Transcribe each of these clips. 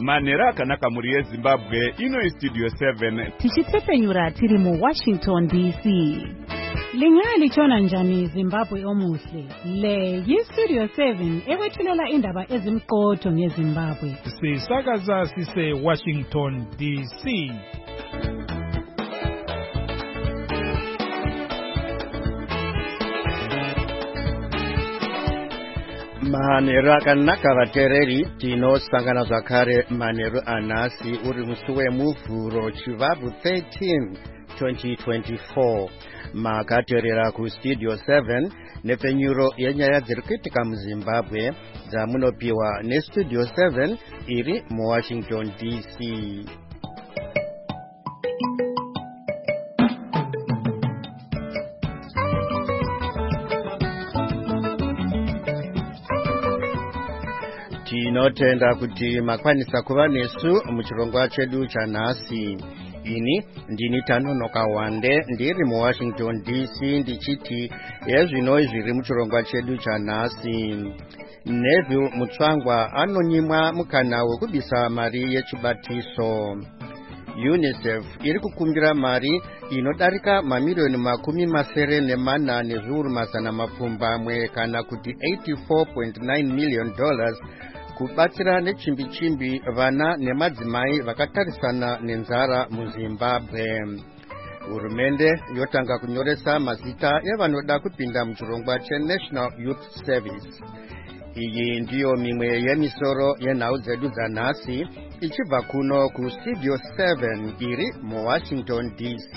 Manera akanaka muri yeZimbabwe ino Studio 7 tichitsepenyura tiri mu Washington DC. Lingali chona njani Zimbabwe omuhle. Le yi-Studio 7 ekwethulela indaba ezimqotho ngeZimbabwe. Sisakaza sise Washington DC. Manero akanaka vateereri tinosangana zvakare manero anhasi uri musi wemuvhuro Chivabvu 13 2024 makateerera kuStudio 7 nepenyuro yenyaya dziri kuitika muZimbabwe dzamunopiwa neStudio 7 iri muWashington DC. Tinotenda kuti makwanisa kuva nesu muchirongwa chedu chanhasi. Ini ndini Tanonoka Wande ndiri muWashington DC ndichiti ezvino zviri muchirongwa chedu chanhasi. Neville Mutsvangwa anonyimwa mukana wekubisa mari yechibatiso. UNICEF iri kukumbira mari inodarika mamiliyoni 74 nezviuru mazana mapfumbamwe kana kuti $84.9 million kubatsira nechimbi-chimbi vana nemadzimai vakatarisana nenzara muZimbabwe. Hurumende yotanga kunyoresa mazita evanoda kupinda muchirongwa cheNational Youth Service. Iyi ndiyo mimwe yemisoro yenhau dzedu dzanhasi ichibva kuno kuStudio 7 iri muWashington DC.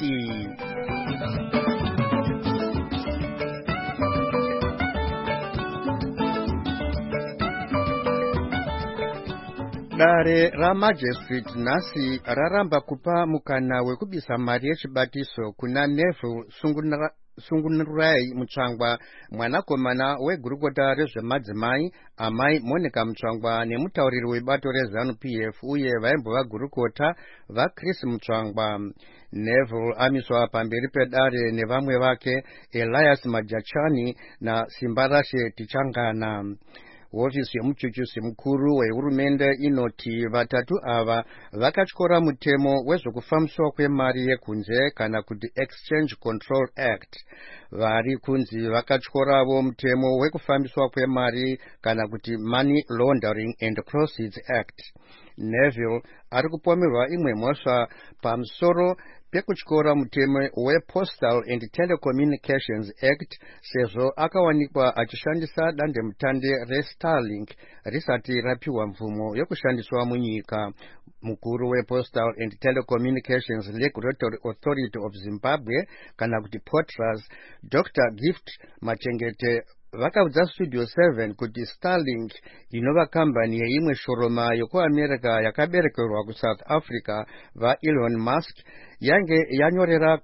Dare raMagistrate nhasi raramba kupa mukana wekubisa mari yechibatiso kuna Neville Sungunurai Mutsvangwa, mwanakomana wegurukota rezvemadzimai amai Monica Mutsvangwa nemutauriri webato reZANU-PF uye vaimbova gurukota vaChris Mutsvangwa. Neville amiswa pamberi pedare nevamwe vake Elias Majachani naSimbarashe Tichangana. Hofisi yemuchuchusi mukuru wehurumende inoti vatatu ava vakatyora mutemo wezvokufambiswa kwemari yekunze kana kuti Exchange Control Act. Vari kunzi vakatyoravo mutemo wekufambiswa kwemari kana kuti Money Laundering and Proceeds Act. Neville ari kupomerwa imwe mhosva pamusoro pekutyora mutemo wePostal and Telecommunications Act sezvo akawanikwa achishandisa dandemutande reStarlink risati rapiwa mvumo yokushandiswa munyika. Mukuru wePostal and Telecommunications Regulatory Authority of Zimbabwe kana kuti POTRAZ, Dr. Gift Machengete vakaudza Studio 7 kuti Starlink inova kambani yeimwe shoroma yokuAmerica yakaberekerwa kuSouth Africa vaElon Musk yange yanyorera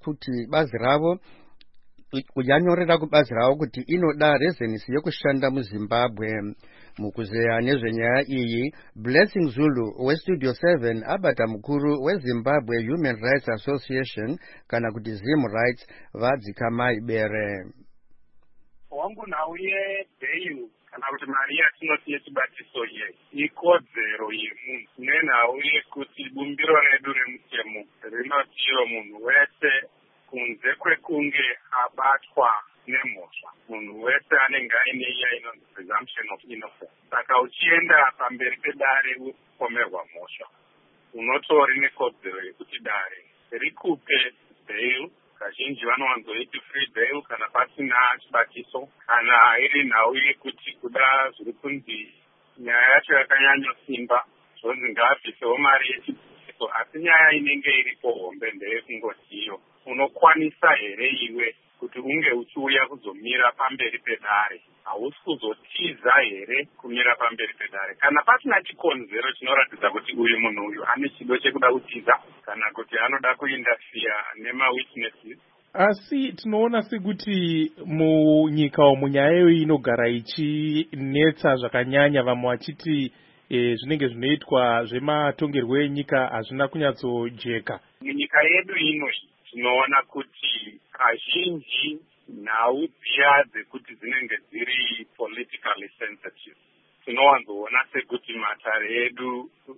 kubazi ravo kuti inoda rezenisi yokushanda muZimbabwe. Mukuzeya nezvenyaya iyi, Blessing Zulu weStudio 7 abata mukuru weZimbabwe Human Rights Association kana kuti ZimRights vadzikamai bere. Wangu nhau yebail kana kuti mari yatinoti yechibatiso ye ikodzero yemunhu nenhau yekuti bumbiro redu remutemo rinoti iro munhu wese kunze kwekunge abatwa nemhosva munhu wese anenge aine iya inonzi presumption of innocence. Saka uchienda pamberi pedare upomerwa mhosva unotori nekodzero yekuti dare rikupe bail. Kazhinji vanowanzoiti free bail kana pasina chibatiso kana iri nhau yekuti kuda zviri kunzi nyaya yacho yakanyanya simba zvonzi ngaabvisewo mari yechibatiso, asi nyaya inenge iripo hombe ndeyekungoti unokwanisa here iwe kuti unge uchiuya kuzomira pamberi pedare? Hausi kuzotiza here kumira pamberi pedare kana pasina chikonzero chinoratidza kuti uyu munhu uyu ane chido chekuda kutiza kana kuti anoda kuindafia nemawitnesses? Asi tinoona sekuti munyika munyaya inogara ichinetsa zvakanyanya, vamwe vachiti zvinenge zvinoitwa zvematongerwo enyika hazvina kunyatsojeka. Munyika yedu ino tinoona kuti kazhinji nhau dziya dzekuti dzinenge dziri politically sensitive tinowanzoona sekuti matare edu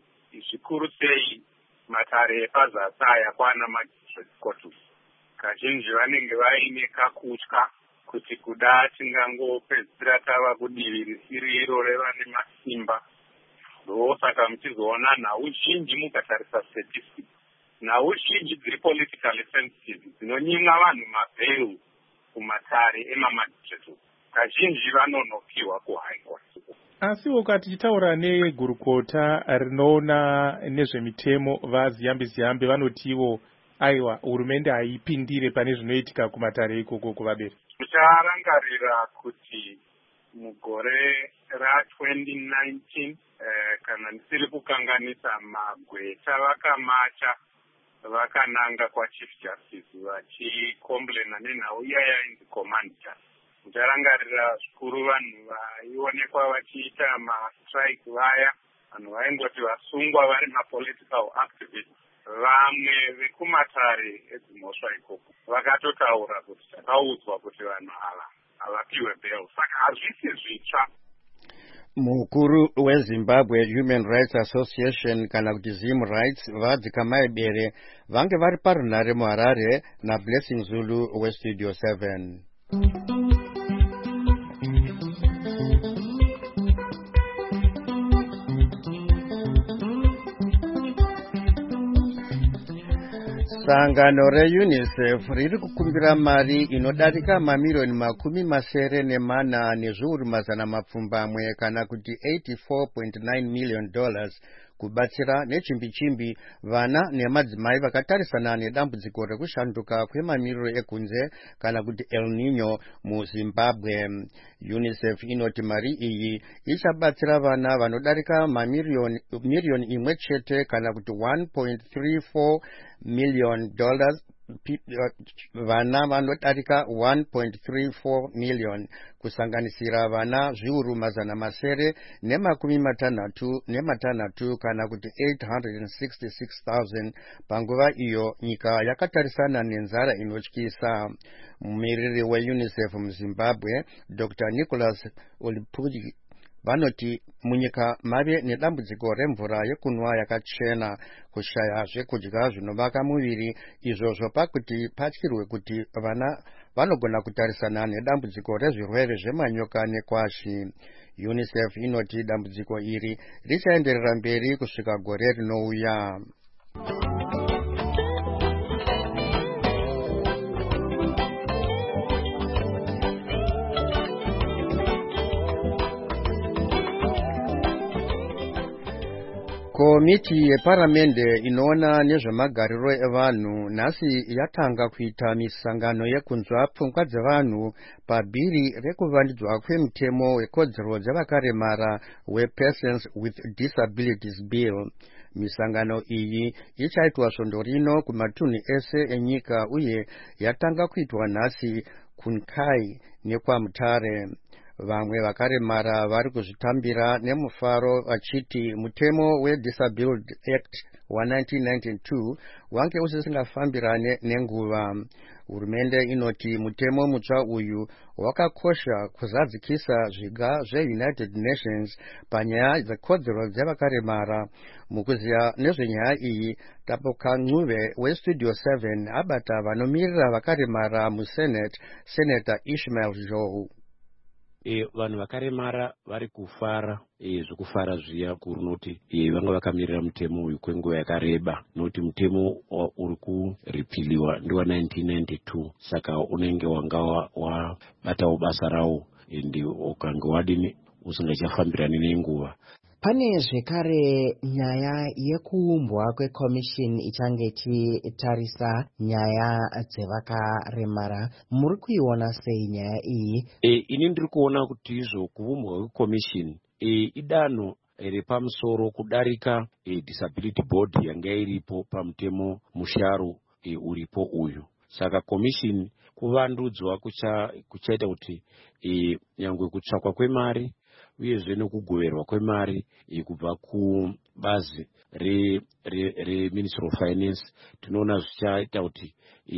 zvikuru sei matare epazasi aya kwana magistrate court. Kazhinji vanenge vaine kakutya kuti kuda tingangopedzisira tava kudivi risiri iro revane masimba. Ndosaka muchizoona nhau zhinji mukatarisa statistics, nhau zhinji dziri politically sensitive dzinonyimwa vanhu mabheil kumatare emamagistrate. Kazhinji vanonokiwa kuhigh court. Asiwo tichitaura negurukota rinoona nezvemitemo vaziyambe vanotiwo aiwa hurumende haipindire pane zvinoitika kumatare ikoko kuvabere. Ticharangarira kuti mugore ra2019 kana ndisiri kukanganisa magweta vakamacha vakananga kwachief justice vachikomblena nenhau iyaya inzi command justice. Ticharangarira zvikuru vanhu vaionekwa vachiita mastrike vaya, vanhu vaingoti vasungwa vari mapolitical activists. Vamwe vekumatare edzimhosva ikoko vakatotaura kuti takaudzwa kuti vanhu ava havapiwe bail, saka hazvisi zvitsva. Mukuru weZimbabwe Human Rights Association kana kuti Zim Rights vadzikamai bere vange vari parunhare muHarare naBlessing Zulu weStudio 7. Sangano reUNICEF riri kukumbira mari inodarika mamiliyoni 74 nezviuru mazana mapfumbamwe kana kuti $84.9 million kubatsira nechimbi-chimbi vana nemadzimai vakatarisana nedambudziko rekushanduka kwemamiriro ekunze kana kuti El Niño muZimbabwe. UNICEF inoti mari iyi ichabatsira vana vanodarika miliyoni imwe chete kana kuti $1.34 million, vana vanodarika 1.34 million, kusanganisira vana zviuru mazana masere nemakumi kana kuti 866,000 panguva iyo nyika yakatarisana nenzara inotyisa. Mumiriri weUNICEF muZimbabwe Dr. Nicholas Olipuji vanoti munyika mave nedambudziko remvura yekunwa yakachena, kushaya zvekudya zvinovaka muviri, izvozvo pakuti patyirwe kuti vana vanogona kutarisana nedambudziko rezvirwere zvemanyoka nekwashi. UNICEF inoti dambudziko iri richaenderera mberi kusvika gore rinouya. Komiti yeparamende inoona nezvemagariro evanhu nhasi yatanga kuita misangano yekunzwa pfungwa dzevanhu pabhiri rekuvandudzwa kwemutemo wekodzero dzavakaremara wePersons with Disabilities Bill. Misangano iyi ichaitwa svondo rino kumatunhu ese enyika uye yatanga kuitwa nhasi kuNkai nekwaMutare. Vamwe vakaremara vari kuzvitambira nemufaro vachiti mutemo weDisability Act wa1992 wange usisingafambirane nenguva. Hurumende inoti mutemo mutsva uyu wakakosha kuzadzikisa zviga zveUnited Nations panyaya dzekodzero dzavakaremara. Mukuziya nezvenyaya iyi, Tapoka Ncube weStudio 7 abata vanomiririra vakaremara muSenate, Senator Ishmael Joe. Vanhu vakaremara vari kufara zvekufara zviya kuri noti vanga vakamirira mutemo uyu kwenguva yakareba, noti mutemo uri kuripiliwa ndiwa 1992, saka unenge wanga wabatawo basa rawo ende ukange wadini usingachafambirani nenguva. Pane zvekare nyaya yekuumbwa kwekomishini ichange ichitarisa nyaya dzevakaremara. Muri kuiona sei nyaya iyi? Ini ndiri kuona kuti izvo kuumbwa kwekomishini idanho repamusoro kudarika disability board yanga iripo pamutemo musharu uripo uyu. Saka komishini kuvandudzwa kuchaita kuti nyangwe kutsvakwa kwemari uyezve nokugoverwa kwemari kubva kubazi reMinistry of Finance, tinoona zvichaita kuti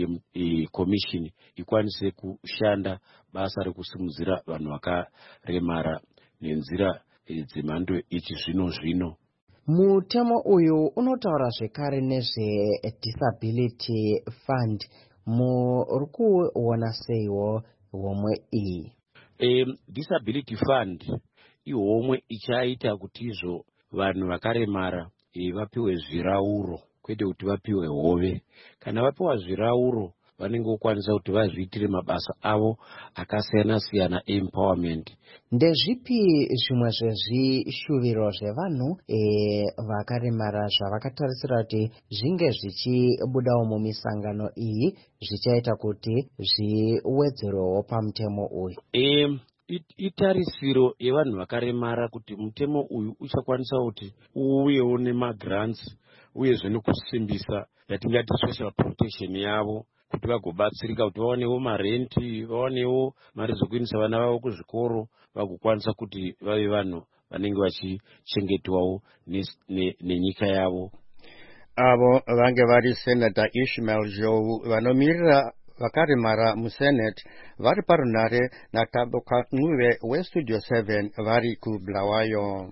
komishini ikwanise kushanda basa rekusimudzira vanhu vakaremara nenzira dzemhando ichizvino-zvino. Mutemo uyu unotaura zvekare nezvedisability fund. Muri kuona seiwo homwe iyi? Disability fund ihomwe ichaita kuti izvo vanhu vakaremara vapiwe zvirauro kwete kuti vapiwe hove. Kana vapiwa zvirauro vanenge vokwanisa kuti vazviitire mabasa avo akasiyana siyana empowerment. Ndezvipi zvimwe zvezvishuviro zvevanhu vakaremara zvavakatarisira kuti zvinge zvichibudawo mumisangano iyi zvichaita kuti zviwedzerewo pamutemo uyu? Itarisiro yevanhu vakaremara kuti mutemo uyu uchakwanisa kuti uyewo nemagrants uyezve nekusimbisa yatingati social protection yavo, kuti vagobatsirika kuti vawanewo marenti, vawanewo mari dzekuendesa vana vavo kuzvikoro, vagokwanisa kuti vave vanhu vanenge vachichengetwawo nenyika yavo. Avo vange vari Senator Ishmael Joe vanomirira vakaremara musenate vari parunare naTabo Kanxuve weStudio 7 vari kuBulawayo.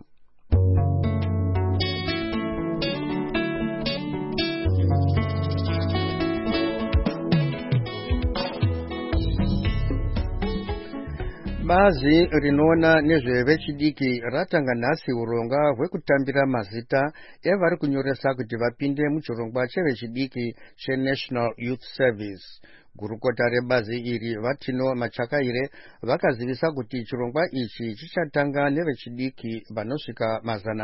Bazi rinoona nezvevechidiki ratanga nhasi urongwa hwekutambira mazita evari kunyoresa kuti vapinde muchirongwa chevechidiki cheNational Youth Service. Gurukota rebazi iri Vatino Machakaire vakazivisa kuti chirongwa ichi chichatanga nevechidiki vanosvika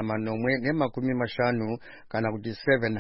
450 kana kuti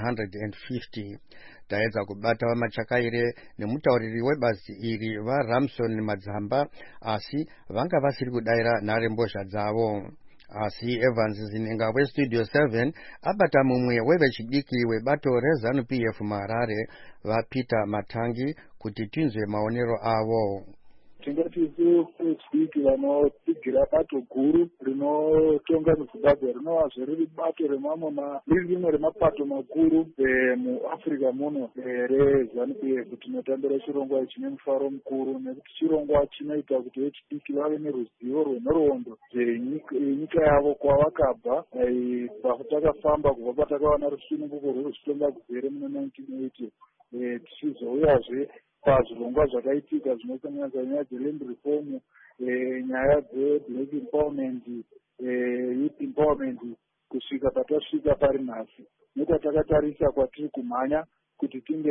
750. Taedza kubata vaMachakaire nemutauriri webazi iri vaRamson Madzamba, asi vanga vasiri kudaira nharembozha dzavo. Asi Evans Zininga weStudio 7 abata mumwe wevechidiki webato reZANU-PF muHarare vaPeter Matangi kuti tinzwe maonero avo. Tingatizo vechidiki vanotsigira bato guru rinotonga muZimbabwe rinovazve riri bato riri rimwe remapato makuru muAfrica muno reZANU-PF. Tinotambira chirongwa chine mufaro mukuru nekuti chirongwa chinoita kuti vechidiki vave neruzivo rwenhoroondo zvenyika yavo kwavakabva, patakafamba kubva patakawana rusununguko rwezvitonga kugere muna 1980 tichizouyazve pazvirongwa zvakaitika zvinosanganisa nyaya dzeland reform, nyaya dzeblack empowerment, youth empowerment, kusvika patasvika pari nhasi. Nekwatakatarisa kwatiri kumhanya kuti tinge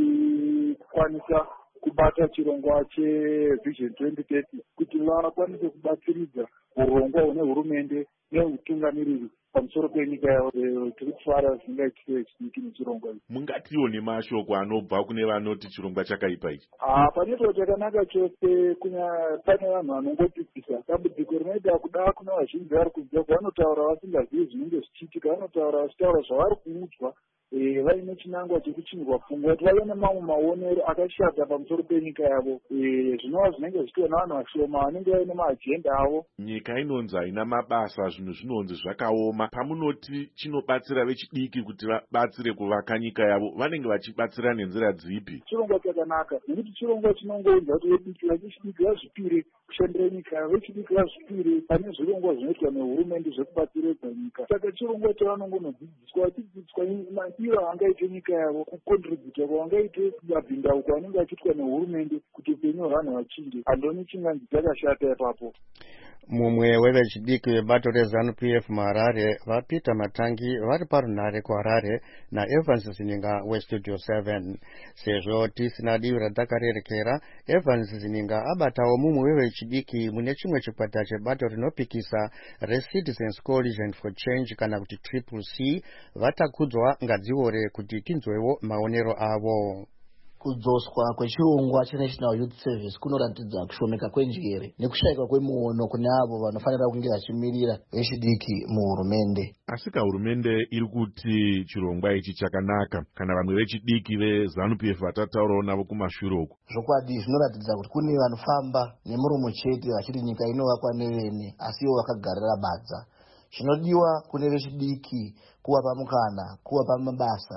tichikwanisa kubata chirongwa chevision 2030 kuti vakwanise kubatsiridza urongwa hune hurumende neutungamiriri pamusoro penyika yavo. Tiri kufara zvingaitike vechidiki nechirongwa ichi. Mungatiwo nemashoko anobva kune vanoti chirongwa chakaipa ichi? Panoitwa chakanaka chose, pane vanhu vanongodzidzisa. Dambudziko rinoita kuda kuna vazhinji vari kunze vanotaura vasingazivi zvinenge zvichiitika, vanotaura vachitaura zvavari kuudzwa vaine chinangwa chekuchinjwa pfungwa kuti vave nemamwe maonero akashata pamusoro penyika yavo, zvinova zvinenge zvichiitwa navanhu vashoma vanenge vaine maajenda avo. Nyika inonzi haina mabasa, zvinhu zvinonzi zvakaoma. Pamunoti chinobatsira vechidiki kuti vabatsire kuvaka nyika yavo, vanenge vachibatsira nenzira dzipi? Chirongwa chakanaka nekuti chirongwa chinongoudza kuti vechidiki vazvipire kushandira nyika yavo, vechidiki vazvipire pane zvirongwa zvinoitwa nehurumende zvekubatsiridza nyika. Saka chirongwa chavanongonodzidziswa vachidzidziswa maitiro angaite nyika yavo, kukontributa kwavangaite mabhindauko anenge achiitwa nehurumende kuti upenyu hwevanhu vachinje. Handoni chinganzi dzakashata ipapo. Mumwe wevechidiki vebato reZANU-PF muHarare vaPeter Matangi vari parunare kuHarare naEvans Zininga weStudio 7. Sezvo tisina divi ratakarerekera, Evans Zininga abatawo mumwe wevechidiki mune chimwe chikwata chebato rinopikisa reCitizens Coalition for Change kana kuti CCC. Vatakudzwa ngadziore kuti tinzwewo maonero avo. Kudzoswa kwechirongwa cheNational Youth Service kunoratidza kushomeka kwenjere nekushayikwa kwemuono kune avo vanofanira kunge vachimirira vechidiki muhurumende. Asi hurumende iri kuti chirongwa ichi chakanaka, kana vamwe vechidiki veZANU-PF vatataurawo navo kumashure uku? Zvokwadi zvinoratidza kuti kune vanofamba nemuromo chete vachiti nyika inovakwa nevene asi ivo vakagarira badza. Zvinodiwa kune vechidiki kuvapa mukana, kuvapa mabasa,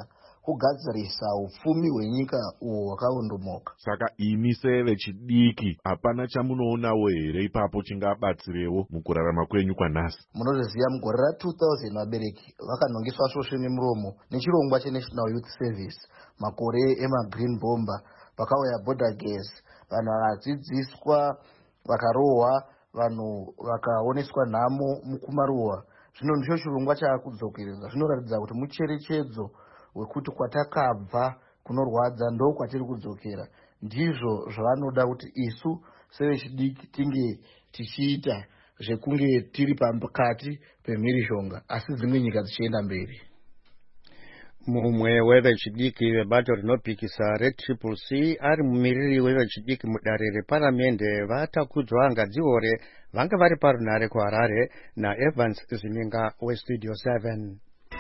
kugadzirisa upfumi hwenyika uho hwakaondomoka. Saka imi sevechidiki hapana chamunoonawo here ipapo chingabatsirewo mukurarama kwenyu kwanhasi? Munozviziva mugore ra2000 vabereki vakanongeswa svosve nemuromo nechirongwa cheNational Youth Service makore emagreen bomber. Pakauya border gas, vanhu vakadzidziswa, vakarohwa, vanhu vakaoneswa nhamo mukumarohwa. Zvino ndicho chirongwa chaakudzokereza. Zvinoratidza kuti mucherechedzo wekuti kwatakabva kunorwadza ndo kwatiri kudzokera. Ndizvo zvavanoda kuti isu sevechidiki tinge tichiita, zvekunge tiri pakati pemhirizhonga asi dzimwe nyika dzichienda mberi. Mumwe wevechidiki vebato rinopikisa reCCC ari mumiriri wevechidiki mudare reparamende vatakudzwa ngadziore vanga vari parunhare kuHarare naEvans Zininga weStudio 7.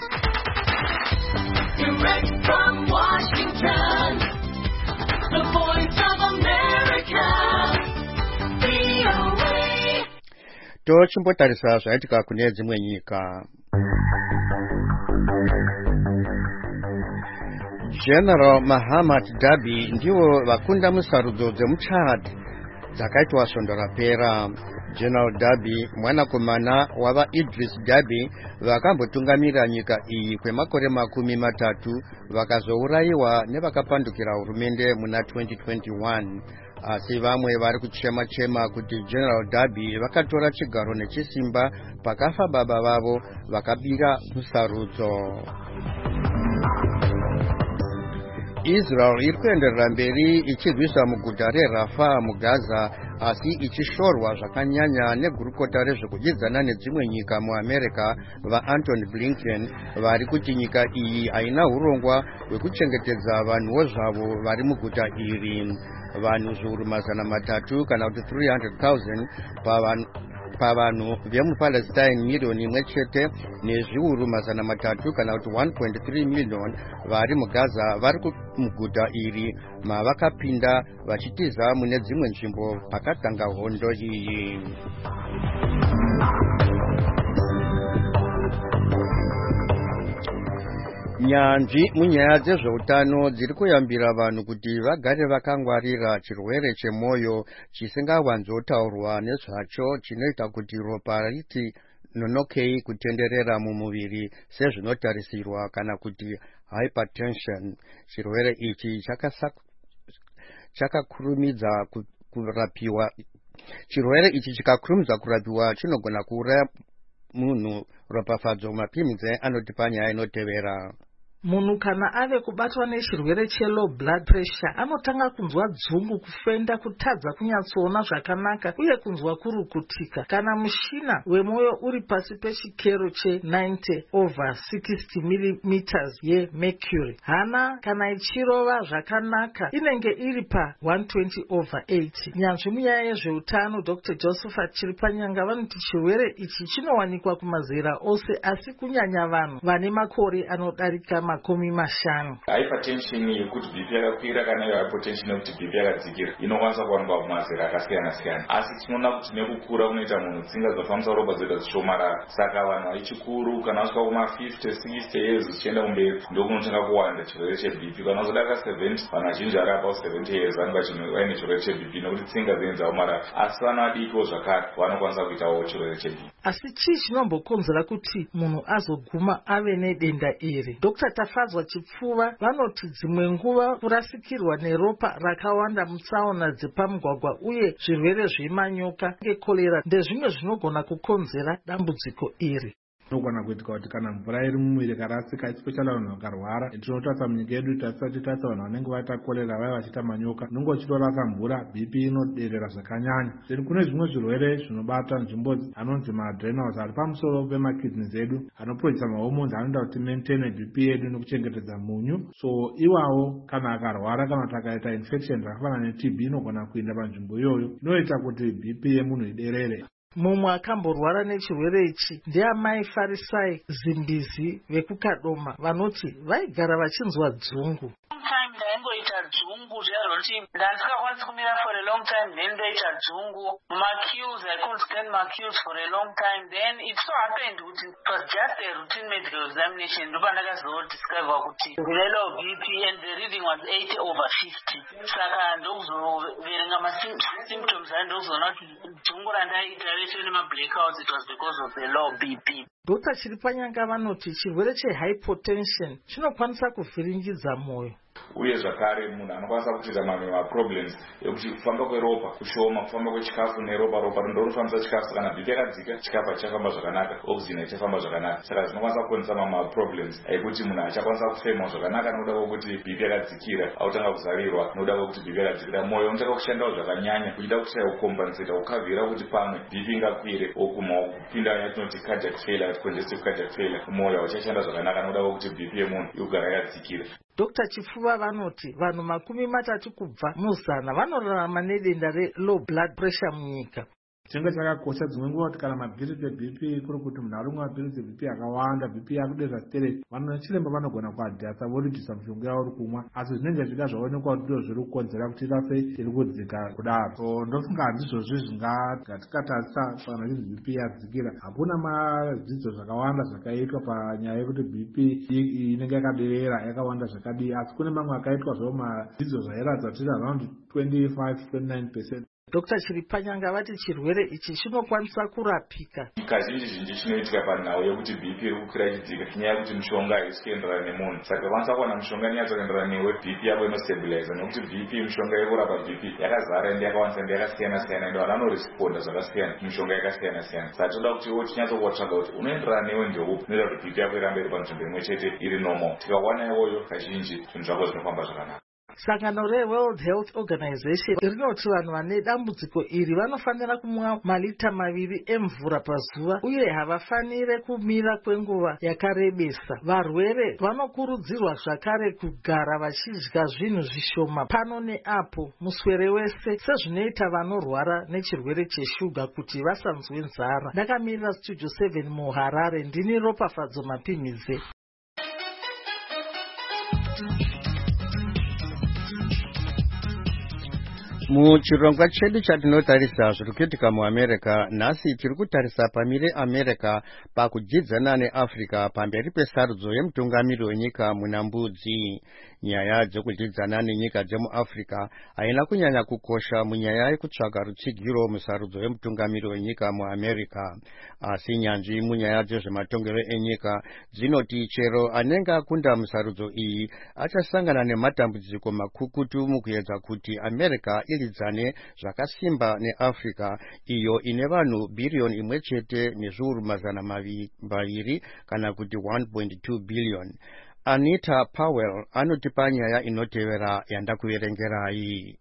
Direct from Washington, the voice of America, VOA. Tochimbotarisa zvaitika kune dzimwe nyika. General Mahamat Dabi ndiwo vakunda musarudzo dzemuChad dzakaitwa svondo rapera. General Dabi mwanakomana wava Idris Dabi vakambotungamira nyika iyi kwemakore 30 vakazouraiwa nevakapandukira hurumende muna 2021. Asi vamwe vari kuchema kuti General Dabi vakatora chigaro nechisimba pakafa baba vavo vakabira musarudzo. Israel iri kuenderera mberi ichirwisa muguta reRafah muGaza asi ichishorwa zvakanyanya negurukota rezvekudyedzana nedzimwe nyika muAmerica vaAntony Blinken vari kuti nyika iyi haina urongwa hwekuchengetedza vanhuwo zvavo vari muguta iri. Vanhu zviuru 300 kana kuti 300,000 pavanhu vemupalestine miriyoni imwe chete nezviuru 300 kana kuti 1.3 million vari muGaza vari muguta iri mavakapinda vachitiza mune dzimwe nzvimbo pakatanga hondo iyi. Nyanzvi munyaya dzezveutano dziri kuyambira vanhu kuti vagare vakangwarira chirwere chemwoyo chisingawanzotaurwa nezvacho chinoita kuti ropa riti nonokei kutenderera mumuviri sezvinotarisirwa kana kuti hypertension. Chirwere ichi chakakurumidza kurapiwa. Chirwere ichi chikakurumidza kurapiwa chinogona kuuraya munhu. Ropafadzo Mapimidze anoti panyaya inotevera. Munhu kana ave kubatwa nechirwere chelow blood pressure anotanga kunzwa dzungu, kufenda, kutadza kunyatsoona zvakanaka uye kunzwa kurukutika. Kana mushina wemwoyo uri pasi pechikero che90/60 mm yemercury, hana kana ichirova zvakanaka inenge iri pa120/80. Nyanzvi munyaya yezveutano Dr. Josephat Chiripanyanga vanoti chirwere ichi chinowanikwa kumazera ose asi kunyanya vanhu vane makore anodarika 50. Hypertension yekuti BP yakakwira kana hypertension yekuti BP yakadzikira inokwanisa kuwanikwa kumazera akasiyana siyana, asi tinoona kuti nekukura unoita munhu tsinga dzafambisa ropa dzoita dzishomarara. Saka vanhu vachikuru kana vasvika kuma50-60 years zichienda kumberi ndokunotanga kuwanda chirwere cheBP. Kana uzodaka 70 vanhu vazhinji vari apa 70 years vanenge vaine chirwere cheBP nekuti tsinga dzinenge dzaomarara, asi vana vadikiwo zvakare vanokwanisa kuitawo chirwere cheBP. Asi chii chinombokonzera kuti munhu azoguma ave nedenda iri? Dr. Tafadzwa Chipfuva vanoti dzimwe nguva kurasikirwa neropa rakawanda mutsaona dzepamugwagwa uye zvirwere zvemanyoka ngekorera ndezvimwe zvinogona kukonzera dambudziko iri. Nogona kuitika kuti kana mvura iri mumwiri karasika, especially vanhu vakarwara, tinotarisa munyika yedu tasati vanhu vanenge vaita korera vaya vachiita manyoka, unenge uchitorasa mvura BP inoderera zvakanyanya. Then kune zvimwe zvirwere zvinobata nzvimbo anonzi maadrenals ari pamusoro pemakidneys edu anoproduce mahormones anoita kuti maintain BP yedu nekuchengetedza munyu. So iwawo kana akarwara kana kuti akaita infection zvakafanana neTB inogona kuinda panzvimbo iyoyo inoita kuti BP yemunhu iderere. Mumwe akamborwara nechirwere ichi ndiamai Farisai Zimbizi vekukadoma vanoti vaigara vachinzwa dzungu. Sometimes ndaimboita dzungu zveroti ndandisingakwanisi kumira for a long time, then ndoita dzungu mumaqueues. I couldn't stand maqueues for a long time. Then it so happened kuti it was just a routine medical examination ndopandakazodiscover kuti ndine low BP and the reading was 80/50. Saka ndokuzoverenga symptoms andokuzoona kuti dzungu randaita reshe nema-blackouts, it was because of the low BP. Dr. Chiripanyanga vanoti chirwere chehypotension chinokwanisa kuvhiringidza mwoyo. Uye zvakare munhu anokwanisa kuita mamwe maproblems ekuti kufamba kweropa kushoma, kufamba kwechikafu neropa, ropa ndorofambisa chikafu. Kana BP yakadzika, chikafu hachifamba zvakanaka, oxygen haichafamba zvakanaka. Saka zvinokwanisa kukonzera mamwe maproblems ekuti munhu hachakwanisa kufema zvakanaka nokuda kwekuti BP yakadzikira, autanga kuzarirwa nokuda kwekuti BP yakadzikira. Mwoyo unotanga kushandawo zvakanyanya kuchida kushaya kukompenseta, kukavhira kuti pamwe BP ingakwire okuma kupinda yatinoti cardiac failure, congestive cardiac failure. Mwoyo hauchashanda zvakanaka nokuda kwekuti BP yemunhu yogara yakadzikira. Dr. Chifuva vanoti vanhu 30 kubva muzana vanorarama nedenda re-low blood pressure munyika. Chinenge chakakosha dzimwe nguva kuti kana mabhiritsi eBP kuri kuti munhu arumwa mabhiritsi eBP akawanda, BP yakudeza stereti, chiremba vanogona kuadhasa voridhisa mushonga yavo uri kumwa, asi zvinenge zvichida zvaonekwa kuti ndizvo zviri kukonzera kuti irafe iri kudzika kudaro. So ndofunga handizvozvi zvingatikatarisa kana kuti BP yadzikira. Hakuna madzidzo zvakawanda zvakaitwa panyaya yekuti BP inenge yakaderera yakawanda zvakadii, asi kune mamwe akaitwa zvavo madzidzo zvairatidza kuti around 25-29%. Dr. Chiripanyanga vati chirwere ichi chinokwanisa kurapika. Kazhinji chinoitika panhau yekuti BP iri kukwira ichidzika nenyaya yekuti mishonga haisi kuenderana nemunhu. Saka ukakwanisa kuwana mishonga inyatsekuenderana newe, BP yako inostabilizer. Nokuti BP, mishonga yekurapa BP yakazara ende yakawanda ende yakasiyana-siyana, ende vanhu vanoresponda zvakasiyana mishonga yakasiyana-siyana. Saka toda kuti tinyatsokutsvaga kuti unoenderana newe ndeupi unoita kuti BP yako irambe iri panzvimbo imwe chete iri normal. Tikawana iwoyo kazhinji zvinhu zvako zvinofamba zvakanaka. Sangano reWorld Health Organization rinoti vanhu vane dambudziko iri vanofanira kumwa malita 2 emvura pazuva uye havafanire kumira kwenguva yakarebesa. Varwere vanokurudzirwa zvakare kugara vachidya zvinhu zvishoma pano neapo muswere wese sezvinoita vanorwara nechirwere cheshuga kuti vasanzwe nzara. Ndakamirira Studio 7 muHarare, ndini Ropafadzo Mapimize. Muchirongwa chedu chatinotarisa zviri kuitika muAmerica, nhasi tiri kutarisa pamire America pakudzidzana neAfrica pamberi pesarudzo yemutungamiri wenyika muna Mbudzi. Nyaya dzekudzidzana nenyika dzemuAfrica haina kunyanya kukosha munyaya yekutsvaga rutsigiro musarudzo yemutungamiri wenyika muAmerica, asi nyanzvi munyaya dzezvematongero enyika dzinoti chero anenge akunda musarudzo iyi achasangana nematambudziko makukutu mukuedza kuti America ilidzane zvakasimba neAfrica, iyo ine vanhu bhiriyoni 1 nezviuru mazana 200 kana kuti 1.2 billion. Anita Powell anotipa nyaya inotevera yandakuverengerai.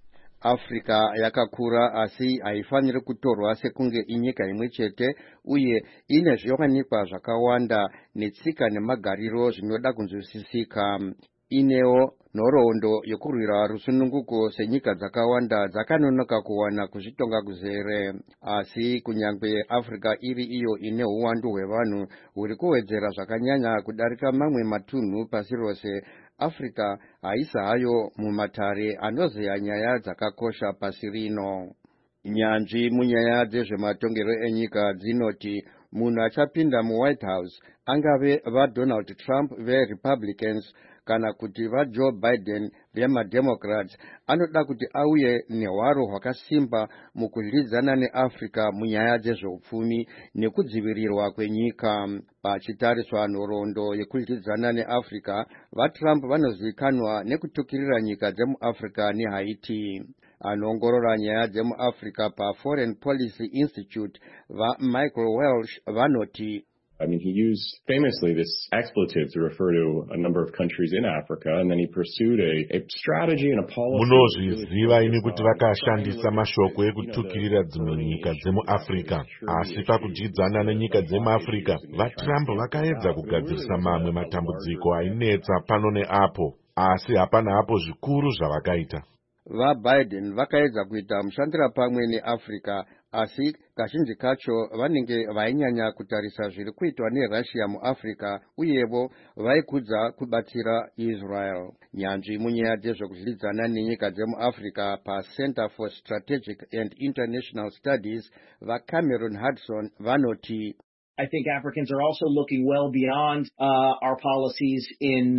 Africa yakakura asi haifaniri kutorwa sekunge inyika imwe chete uye ine zviwanikwa zvakawanda netsika nemagariro zvinoda kunzwisisika. Inewo nhoroondo yokurwira rusununguko senyika dzakawanda dzakanonoka kuwana kuzvitonga kuzere, asi kunyangwe Africa iri iyo ine uwandu hwevanhu huri kuwedzera zvakanyanya kudarika mamwe matunhu pasi rose, Africa haisa hayo mumatare anozeya nyaya dzakakosha pasi rino. Nyanzvi munyaya dzezvematongero enyika dzinoti munhu achapinda muWhite House, angave vaDonald Trump veRepublicans kana kuti vaJoe Biden vemaDemocrats, anoda kuti auye nehwaro hwakasimba mukudyidzana neAfrica munyaya dzezveupfumi nekudzivirirwa kwenyika. Pachitariswa nhoroondo yekudyidzana neAfrica, vaTrump vanozivikanwa nekutukirira nyika dzemuAfrica neHaiti. Anoongorora nyaya dzemuAfrica paForeign Policy Institute vaMichael Welsh vanoti he used famously this expletive to refer to a number of countries in Africa, and then he pursued a strategy and a policy. Munozviziva ini kuti vakashandisa mashoko ekutukirira dzimwe nyika dzemuAfrica, asi pakudyidzana nenyika dzemuAfrica, vaTrump vakaedza kugadzirisa mamwe matambudziko ainetsa pano neapo, asi hapana hapo zvikuru zvavakaita. vaBiden vakaedza kuita mushandira pamwe neAfrica, asi kazhinji kacho vanenge vainyanya kutarisa zviri kuitwa neRussia muAfrica uyevo vaikudza kubatsira Israel. Nyanzvi munyaya dzezvekudyidzana nenyika dzemuAfrica paCenter for Strategic and International Studies vaCameron Hudson vanoti I think Africans are also looking well beyond our policies in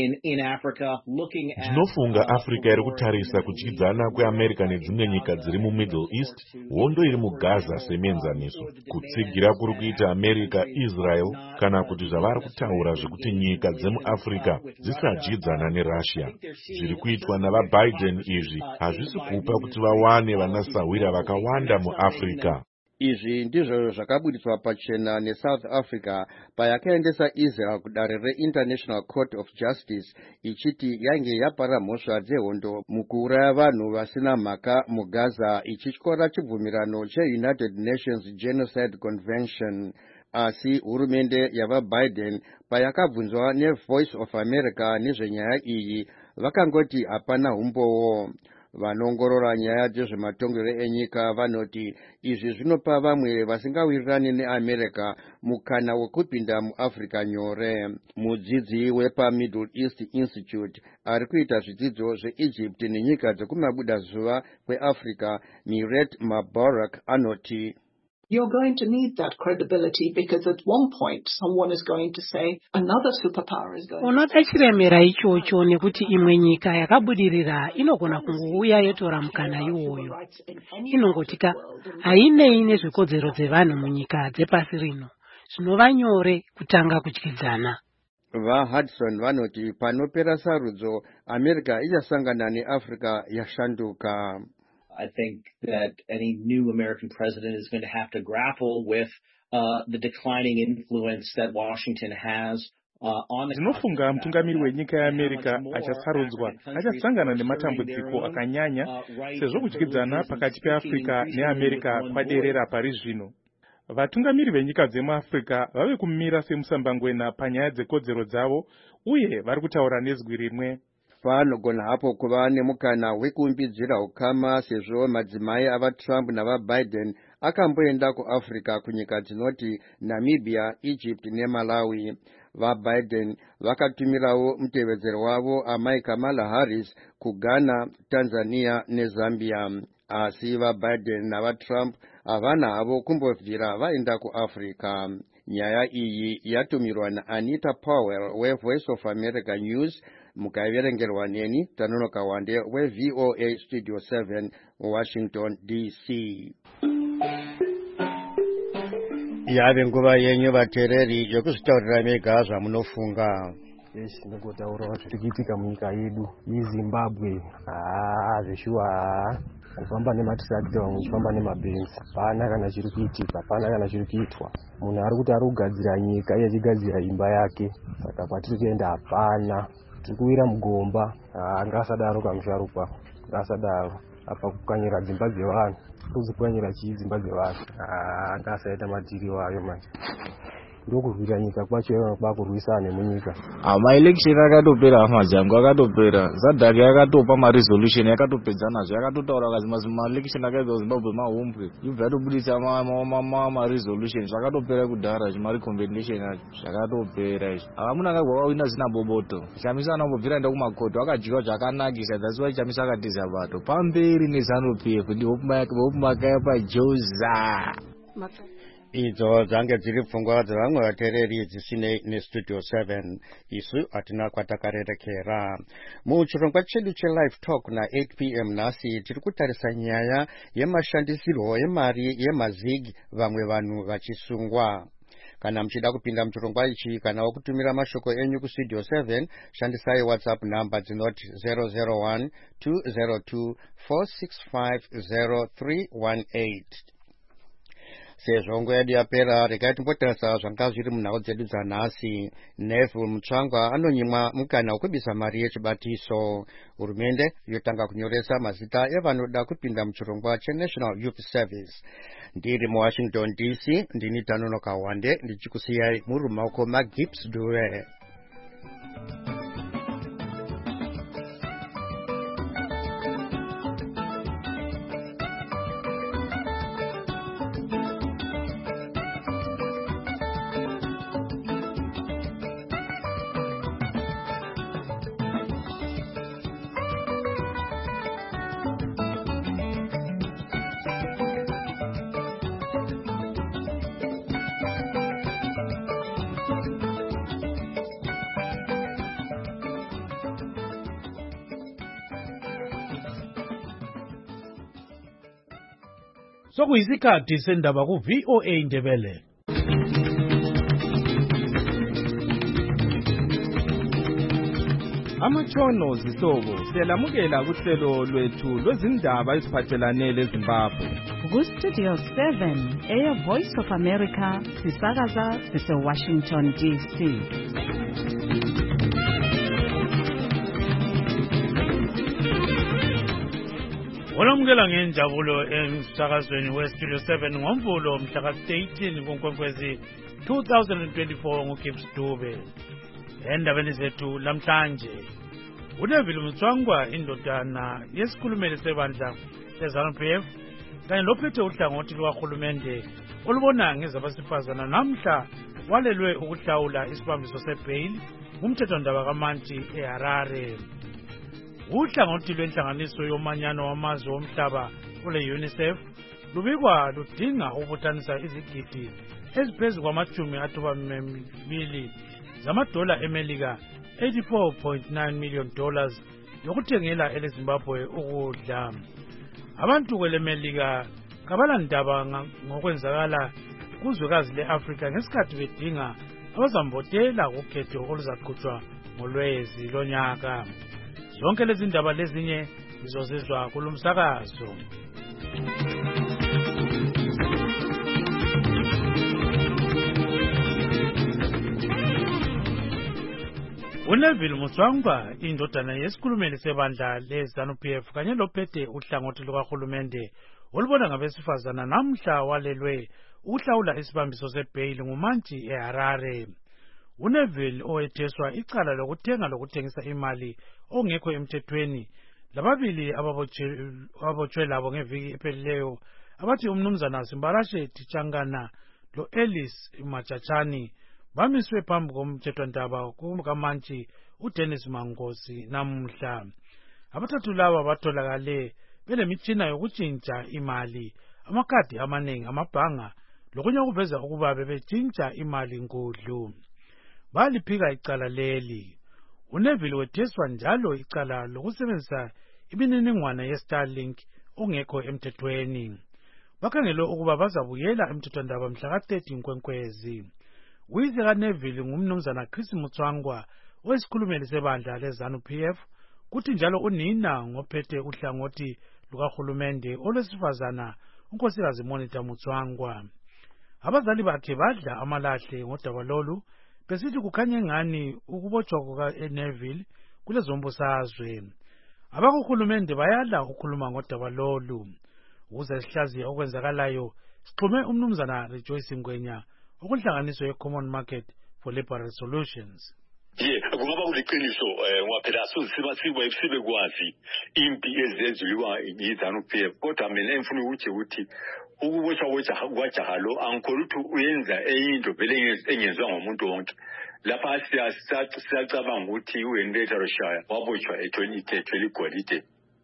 Africa, looking at ndinofunga Africa iri kutarisa kudyidzana kweAmerica nedzimwe nyika dziri muMiddle East, hondo iri muGaza semenzaniso, kutsigira kuri kuita America Israel, kana kuti zvavari kutaura zvekuti nyika dzemuAfrica dzisadyidzana neRussia. Zviri kuitwa navaBiden izvi hazvisi kupa kuti vawane vanasawira vakawanda muAfrica. Izvi ndizvo zvakabudiswa pachena neSouth Africa payakaendesa Israel kudare reInternational Court of Justice ichiti yange yapara mhosva dzehondo mukuuraya vanhu vasina mhaka muGaza ichityora chibvumirano cheUnited Nations Genocide Convention. Asi hurumende yavaBiden payakabvunzwa neVoice of America nezvenyaya iyi vakangoti hapana umbowo. Vanongorora nyaya dzezvematongero enyika vanoti izvi zvinopa vamwe vasingawirirani neAmerica mukana wekupinda muAfrica nyore. Mudzidzi wepaMiddle East Institute ari kuita zvidzidzo zveEgypt nenyika dzekumabuda zuva kweAfrica, Miret Mabarak anoti you're going to need that credibility because at one point someone is going to say another superpower is going to unoda chiremera ichocho nekuti imwe nyika yakabudirira inogona kungouya yotora mukana iwoyo. Inongotika hainei nezvekodzero dzevanhu munyika dzepasi rino. Zvinova nyore kutanga kudyidzana. VaHudson vanoti panopera sarudzo America ichasangana neAfrica yashanduka. I think that any new American president is going to have to grapple with the declining influence that Washington has on the Ndinofunga mutungamiri wenyika yeAmerica achasarudzwa achasangana nematambudziko akanyanya sezvo kudyidzana pakati peAfrica neAmerica kwaderera pari zvino. Vatungamiri venyika dzemuAfrica vave kumira semusambangwena panyaya dzekodzero dzavo uye vari kutaura nezwi rimwe. Panogona hapo kuva nemukana wekuumbidzira ukama sezvo madzimai avaTrump navaBiden akamboenda kuAfrica kunyika dzinoti Namibia, Egypt neMalawi. VaBiden vakatumirawo mutevedzeri wavo amai Kamala Harris kuGhana, Tanzania neZambia. Asi vaBiden navaTrump havana havo kumbobvira vaenda kuAfrica. Nyaya iyi yatumirwa naAnita Powell weVoice of America News, mukaiverengerwa neni Tanonoka Wande weVOA Studio 7 Washington DC. Yave nguva yenyu vatereri yokuzvitaurira mega zvamunofunga. Ndingotaura zviri kuitika munyika yedu yeZimbabwe. Zveshuwa kufamba nematractor muchifamba nemabhenzi hapana kana chiri kuitika, hapana kana chiri kuitwa. Munhu ari kuti ari kugadzira nyika iye achigadzira imba yake, saka patiri kuenda hapana. Tiri kuwira mugomba. Ngasadaro kamusharukwa, ngasadaro. Apa kukanyira dzimba dzevanhu, kuzipwanyira chii dzimba dzevanhu. Ngasaita madhiri wayo manje. Ndokurwira nyika kwacho kwakurwisana nemunyika. Maelection akatopera hamajangu akatopera. Zadari akatopa maresolution yakatopedzana zvo yakatotaura kazi maelection akaitwa Zimbabwe mahombwe. Ibva yatobudisa maresolution zvakatopera kudhara chimarecommendation acho zvakatopera izvo. Hamuna akagwa wawina zina boboto. Chamisa anambobvira enda kumakoto akadyiwa zvakanakisa that's why Chamisa akatiza bato. Pamberi neZANU-PF ndi hope makaya paJoza. Idzo dzange dziri pfungwa dzevamwe vatereri dzisine neStudio 7. Isu hatina kwatakarerekera. Muchirongwa chedu cheLive Talk na 8 p.m. nhasi tiri kutarisa nyaya yemashandisirwo emari yemazig vamwe vanhu vachisungwa. Kana mchida kupinda muchirongwa ichi kana wakutumira mashoko enyu kuStudio 7 shandisai WhatsApp number dzinoti 001 202 465 0318. Sezvo nguva yedu yapera, regai timbotarisa zvanga zviri munhau dzedu dzanhasi. Neville Mutsvangwa anonyimwa mukana wekubisa mari yechibatiso. Hurumende yotanga kunyoresa mazita evanoda kupinda muchirongwa cheNational Youth Service. Ndiri muWashington DC, ndini Tanonoka Wande, ndichikusiyai muri mumaoko maGibbs Dube. Sokuyisikhathi sendaba ku-VOA Indebele. Amatshono zihlobo siyalamukela kuhlelo lwethu lwezindaba eziphathelane leZimbabwe. Ku-Studio 7 Voice of America sisakaza sise-Washington DC. Olamukela ngenjabulo emsakazweni we-Studio 7 ngoMvulo mhla ka-18 kuNkwenkwezi 2024 nguGibbs Dube. Endabeni zethu lamhlanje uNeville Mutswangwa indodana yesikhulumeli sebandla leZANU-PF kanye lophethe uhlangothi lukahulumende olubona ngezabesifazana namhla walelwe ukuhlawula isibambiso sebheyili ngumthethwandaba kaManti eHarare. Uhlangothi lwenhlanganiso yomanyano wamazwe omhlaba kule UNICEF lubikwa ludinga ukubuthanisa izigidi eziphezu kwama-2 zamadola eMelika $84.9 million yokuthengela eleZimbabwe ukudla. Abantu kweleMelika kabalandaba ngokwenzakala kuzwekazi leAfrika ngesikhathi bedinga abazambotela ukhetho oluzaqhutshwa ngoLwezi lonyaka. Zonke lezi ndaba lezinye izozizwa kulumsakazo. uNeville Mutswangwa indodana yesikhulumeli sebandla leZANU-PF kanye lophethe uhlangothi lukahulumende olubona ngabesifazana namhla walelwe ukuhlawula isibambiso sebheyili nguManti eHarare. uNeville owetheswa icala lokuthenga lokuthengisa imali ongekho emthethweni lababili ababotshwe labo ngeviki ephelileyo abathi umnumzana Simbarashe Tichangana lo-Alice Machachani bamiswe phambi komthethwandaba kukaManti uDennis Mangosi namuhla. Abathathu laba batholakale belemitshina yokutshintsha imali, amakhadi amaningi amabhanga lokunye okuveza ukuba bebetshintsha imali nkudlu. Baliphika icala leli. uNeville wetheswa njalo icala lokusebenzisa imininingwane ye-Starlink ongekho emthethweni. Bakhangelwe ukuba bazabuyela emthethwandaba mhla ka-30 Nkwenkwezi. Uyise kaNeville ngumnumzana Chris Mutswangwa oyisikhulumeli sebandla leZANU-PF kuthi njalo unina ngophethe uhlangothi lukahulumende olwesifazana unkosikazi Monita Mutswangwa. Abazali bakhe badla amalahle ngodaba lolu besithi kukhanye ngani ukubotshwa kukaNeville kulezombusazwe. Abakuhulumende bayala ukukhuluma ngodaba lolu. Ukuze sihlaziye okwenzakalayo sixhume umnumzana Rejoice Ngwenya okunhlanganiso ye-Common Market for Liberal Solutions. Kungaba kuliqiniso ngoba phela sibe kwazi impi ezenziwa yiZANU-PF kodwa mina engifuna ukuthi ukuboshwa kwajaha lo angikholwa ukuthi uyenza into vele engenzwa ngomuntu wonke. Lapha siyacabanga ukuthi uHenrietta Roshaya waboshwa ethwele igolide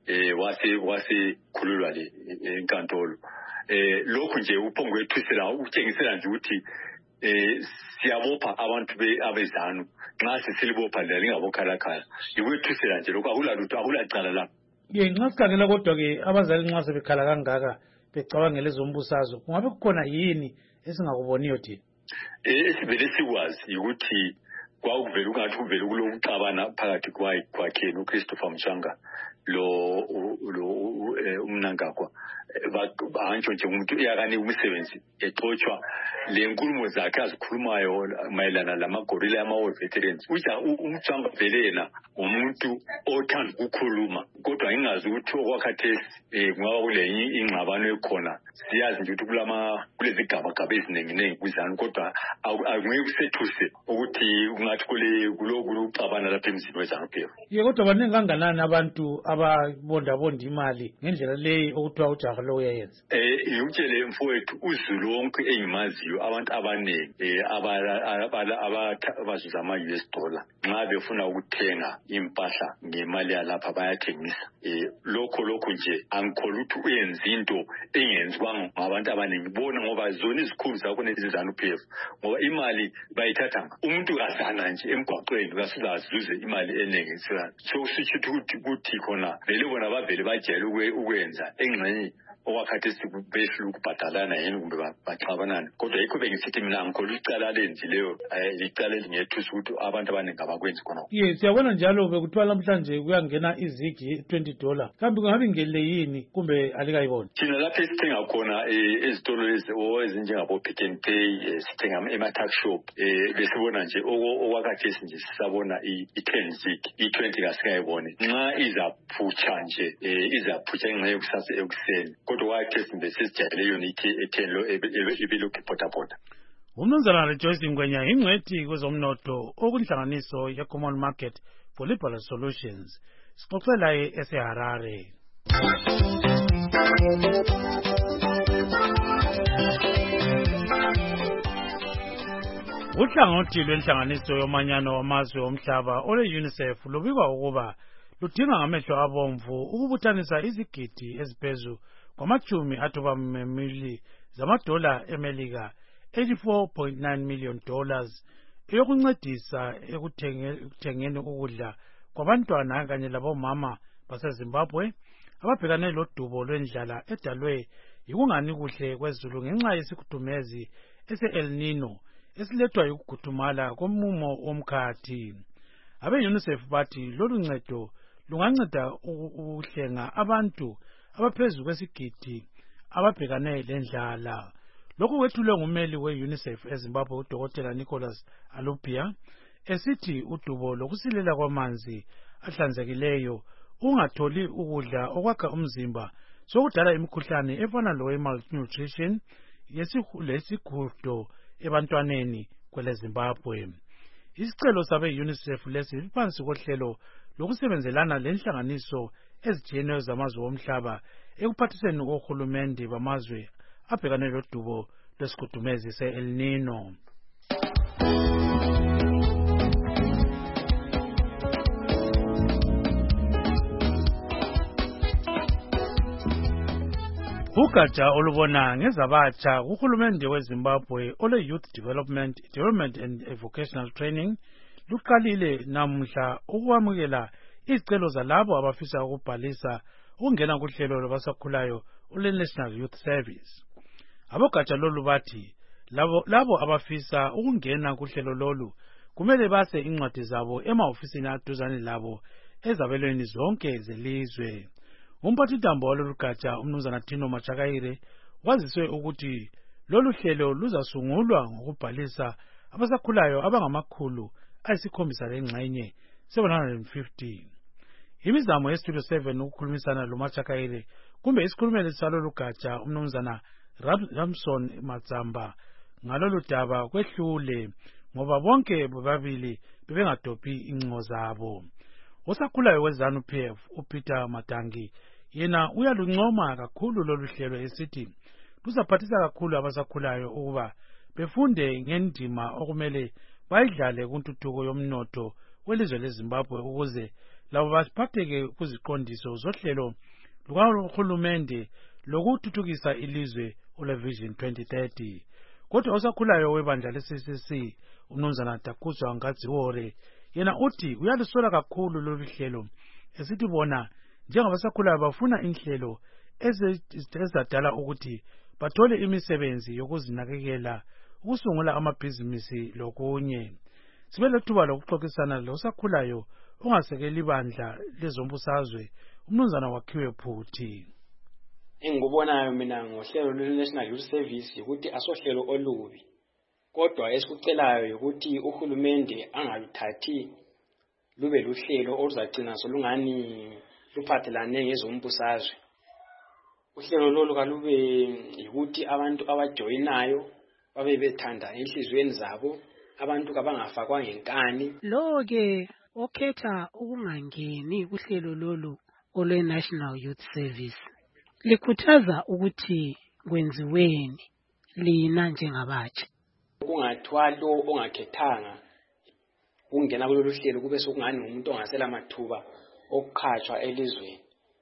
wase khululwa le enkantolo. Lokhu nje uphongwethusela ukutshengisela nje ukuthi siyabopha abantu abeZANU nxa sisilibopha lingabokhalakhala ikwethusela nje lokhu akulacala lapho. Nxa sikhangela kodwa-ke abazali nxa sebekhala kangaka becabangela ezombusazwe kungabe kukhona yini esingakuboniyo thina? Esivele sikwazi ukuthi kwakuvele ungathi kuvele kulokuxabana phakathi kwakhe noChristopher Mchanga lo umnangagwa bantsho nje umuntu uyakane umsebenzi exotshwa le nkulumo zakhe azikhulumayo mayelana lamagorilla yama-war veterans. Umchanga vele yena umuntu othanda ukukhuluma kodwa ngingazi ukuthi okwakhathesi kungaba kulenye ingxabano ekhona. Siyazi nje ukuthi kulezigabagaba ezinenginengi kwizanu kodwa angeke kusethuse ukuthi ungathi kulokuxabana lapha emzini weZANU-PF. Kodwa baningi kanganani abantu ababondabonda imali ngendlela leyi okuthiwa ujaha lo uyayenza? Ngikutshele mfowethu uZulu wonke engimaziyo abantu abaningi abazuza ama-US dollar nxa befuna ukuthenga impahla ngemali yalapha bayathengisa. Lokho nje angikholwa ukuthi uyenza into engenziwanga ngabantu abaningi bona ngoba zona izikhulu zakho neZANU-PF ngoba imali bayithatha umuntu kazana nje emgwaqweni kasuzazuze imali eningi. So sisho ukuthi khona vele bona bavele bajele ukwenza engxenye okwakhathesi behlula ukubhadalana yini kumbe baxabanana kodwa yikho bengisithi mina ngikholwa icala lenzileyo licala elingethusa ukuthi abantu abaningi abakwenzi khona. Yes, siyabona njalo bekuthiwa namhlanje kuyangena izigi $20 kambe kungabe ingele yini kumbe alikayibona? Thina lapho esithenga khona ezitolo ezinjengabo Pick n Pay sithenga ema-tuck shop besibona nje okwakhathesi nje sisabona i-10 zig i-20 kasikayiboni nxa izaphutsha nje izaphutsha ngenxa yokusasa ekuseni kodwa wakhathesi mbe sesijayele yona i-10 lo ebilokhu ipotapota. Umnumzana Rejoice Ngwenya ingcwethi kwezomnotho okunhlanganiso ye-Common Market for Liberal Solutions sixoxela eseHarare. Uhlangothi lwenhlanganiso yomanyano wamazwe omhlaba ole-UNICEF lubikwa ukuba ludinga ngamehlo abomvu ukubuthanisa izigidi eziphezu kwamachumi athoba memili zamadola eMelika $84.9 million eyokuncedisa ekuthengeni ukudla kwabantwana kanye labomama baseZimbabwe ababhekane lodubo lwendlala edalwe yikungani kuhle kwezulu ngenxa yesikhudumezi ese-El Nino esilethwa yikuguthumala komumo womkhathi. Abe-UNICEF bathi lolu ncedo lunganceda ukuhlenga abantu abaphezu kwesigidi ababhekane lendlala. Lokhu kwethulwe ngumeli we-UNICEF eZimbabwe uDokotela Nicholas Alupia esithi udubo lokusilela kwamanzi ahlanzekileyo ungatholi ukudla okwakha umzimba sokudala imikhuhlane efana lowe-malnutrition lesigudo ebantwaneni kweleZimbabwe. Isicelo sabe-UNICEF lesi siphansi kohlelo lokusebenzelana lenhlanganiso ezitshiyeneyo zamazwe omhlaba ekuphathiseni ohulumende bamazwe abhekane lodubo lwesigudumezi se-El Nino. Ugatsha olubona ngezabatsha kuhulumende weZimbabwe ole-Youth Development and Vocational Training luqalile namuhla ukwamukela izicelo zalabo abafisa ukubhalisa ukungena kuhlelo lwabasakhulayo ole-National Youth Service. Abogatsha lolu bathi labo abafisa ukungena kuhlelo lolu kumele base incwadi zabo emahofisini aduzane labo ezabelweni zonke zelizwe. Umphathintambo walolu gatsha umnumzana Tino Machakaire waziswe ukuthi lolu hlelo luzasungulwa ngokubhalisa abasakhulayo abangamakhulu ayisikhombisa lengxenye 750. Imizamo yeStudio 7 ukukhulumisana loMachakaire kumbe isikhulumeli salolu gatsha umnumzana Ramson Matsamba ngalolu daba kwehlule ngoba bonke bobabili bebengadophi incingo zabo. Osakhulayo weZANU-PF uPeter Matangi yena uyaluncoma kakhulu lolu hlelo esithi luzaphathisa kakhulu abasakhulayo ukuba befunde ngendima okumele bayidlale kuntuthuko yomnotho welizwe leZimbabwe ukuze labo baphatheke kuziqondiso zohlelo lukahulumende lokuthuthukisa ilizwe ole-Vision 2030. Kodwa osakhulayo webandla le-CCC umnumzana Takuzwa Ngadziwore yena uthi uyalusola kakhulu lolu hlelo esithi bona njengabasakhulayo bafuna inhlelo ezadala ukuthi bathole imisebenzi yokuzinakekela ukusungula amabhizinisi lokunye. Sibe lethuba lokuxoxisana losakhulayo ongasekeli ibandla lezombusazwe umnumzana Wakhiwe Phuthi. Engikubonayo mina ngohlelo lwe-National Youth Service ukuthi asohlelo olubi kodwa esikucelayo ukuthi uhulumende angaluthathi lube luhlelo oluzagcina solungani luphathelane ngezombusazwe. Uhlelo lolu kalube ukuthi abantu abajoyinayo babe bethanda enhlizweni zabo abantu kabangafakwa ngenkani. Lo-ke okhetha ukungangeni kuhlelo lolu olwe-National Youth Service likhuthaza ukuthi kwenziweni lina njengabatsha. Kungathiwa lo ongakhethanga ukungena kulolu hlelo kube sokungani umuntu ongasela mathuba okukhatshwa elizweni.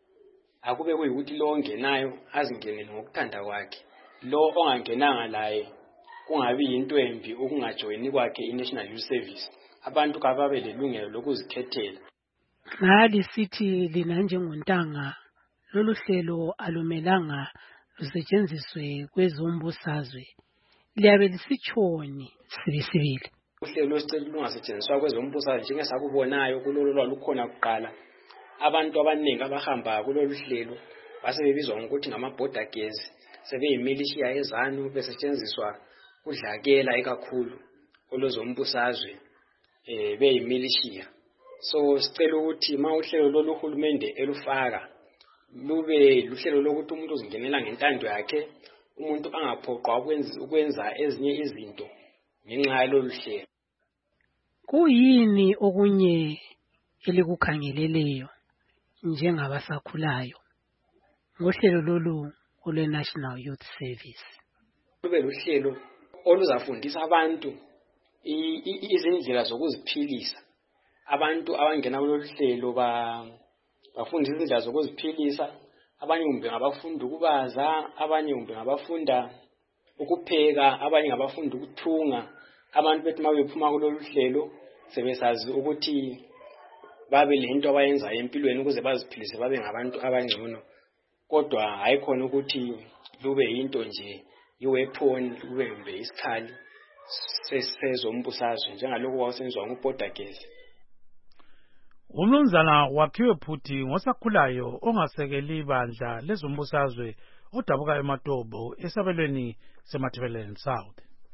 Akube kuyikuthi lo ongenayo azingenele ngokuthanda kwakhe, lo ongangenanga laye kungabi yinto embi ukungajoyini kwakhe i-National Youth Service. Abantu kababe lelungelo lokuzikhethela. Ngali sithi lina njengontanga lolu hlelo alumelanga lusetshenziswe kwezombusazwe liyabe lisitshoni sibisibili. Uhlelo lwesicelo lungasetshenziswa kwezombusazwe njengesakubonayo kulolu lwalukhona kuqala. Abantu abaningi abahamba kulolu hlelo basebebizwa ngokuthi ngama-border gaze, sebeyimilishiya ezanu besetshenziswa kudlakela ekakhulu kwezombusazwe beyimilishiya. So sicela ukuthi ma uhlelo lolu hulumende elufaka lube luhlelo lokuthi umuntu uzingenela ngentando yakhe, umuntu angaphoqwa ukwenza ezinye izinto ngenxa yalolu hlelo. Kuyini okunye elikukhangeleleyo njengabasakhulayo ngohlelo lolu olwe-National Youth Service? Lube luhlelo oluzafundisa abantu izindlela zokuziphilisa. Abantu abangena kulolu hlelo bafundisa izindlela zokuziphilisa. Abanye kumbe ngabafunda ukubaza, abanye kumbe ngabafunda ukupheka, abanye ngabafunda ukuthunga. Abantu bethi ma bephuma kulolu hlelo sebesazi ukuthi babe lento abayenzayo empilweni ukuze baziphilise babe ngabantu abangcono. Kodwa hayikhona ukuthi lube yinto nje iweapon, lube kumbe isikhali sezombusazwe njengalokho kwakusenziwa ngu-border gaze. Umnumzana Waphiwe Phuthi ngosakhulayo ongasekeli bandla lezombusazwe odabuka eMatobo esabelweni seMatabeleland South.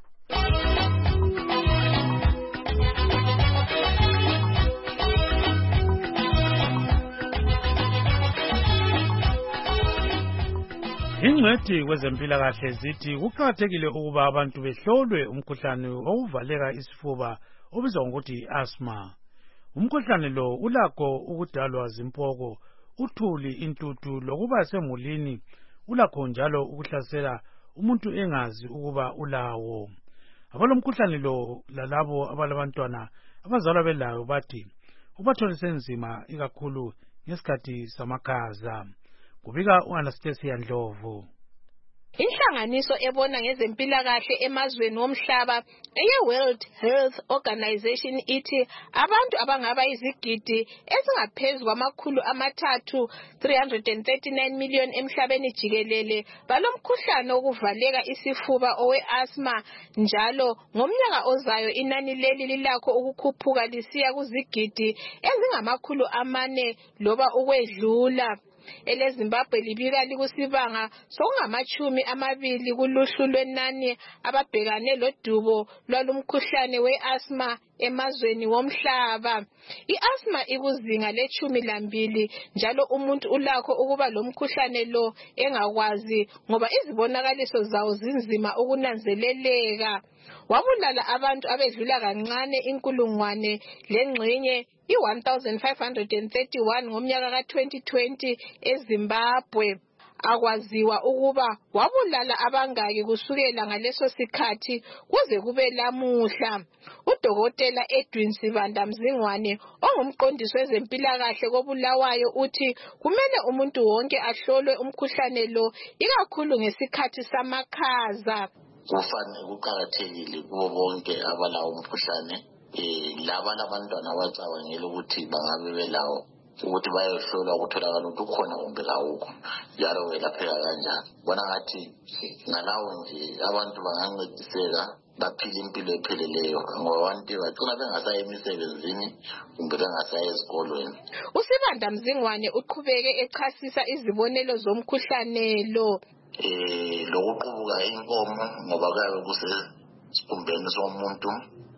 Ingcwethi kwezempilakahle zithi kuqakathekile ukuba abantu behlolwe umkhuhlane wokuvaleka isifuba obizwa ngokuthi asthma. Umkhuhlane lo ulakho ukudalwa zimpoko, uthuli, intuthu lokuba semulini. Ulakho njalo ukuhlasela umuntu engazi ukuba ulawo. Abalomkhuhlane lo lalabo abalabantwana abazalwa belayo bathi ubatholise nzima ikakhulu ngesikhathi samakhaza. Kubika u-Anastasia Ndlovu. Inhlanganiso ebona ngezempilakahle emazweni womhlaba eye-World Health Organization ithi abantu abangaba izigidi ezingaphezu kwamakhulu amathathu 339 million emhlabeni jikelele balomkhuhlane wokuvaleka isifuba owe-asthma. Njalo ngomnyaka ozayo inani leli lilakho ukukhuphuka lisiya kuzigidi ezingamakhulu 4 loba ukwedlula. EleZimbabwe libika likusibanga sokungamachumi 20 kuluhlu lwenani ababhekane lodubo lwalumkhuhlane we-asthma emazweni womhlaba. I-asthma ikuzinga le-12 njalo umuntu ulakho ukuba lomkhuhlane lo engakwazi ngoba izibonakaliso zawo zinzima ukunanzeleleka. Wabulala abantu abedlula kancane 1,000 lengxenye i-1531 ngomnyaka ka-2020 eZimbabwe. Akwaziwa ukuba wabulala abangaki kusukela ngaleso sikhathi kuze kube lamuhla. Udokotela Edwin Sibanda Mzingwane ongumqondisi wezempilakahle koBulawayo uthi kumele umuntu wonke ahlolwe umkhuhlane lo ikakhulu ngesikhathi samakhaza. Kufanele kuqakathekile kubo bonke abalawo umkhuhlane laba labantwana abacabangela ukuthi bangabe belawo ukuthi bayohlolwa ukutholakala ukuthi ukhona kumbe kawukho njalo welapheka kanjani. Bona ngathi ngalawo nje abantu bangancediseka baphile impilo epheleleyo ngoba abantu bagcina bengasayi emisebenzini kumbe bengasayi ezikolweni. Usibanda Mzingwane uqhubeke echasisa izibonelo zomkhuhlane lo. Lokuqubuka inkomo ngoba kuyabe kusesikhumbeni somuntu,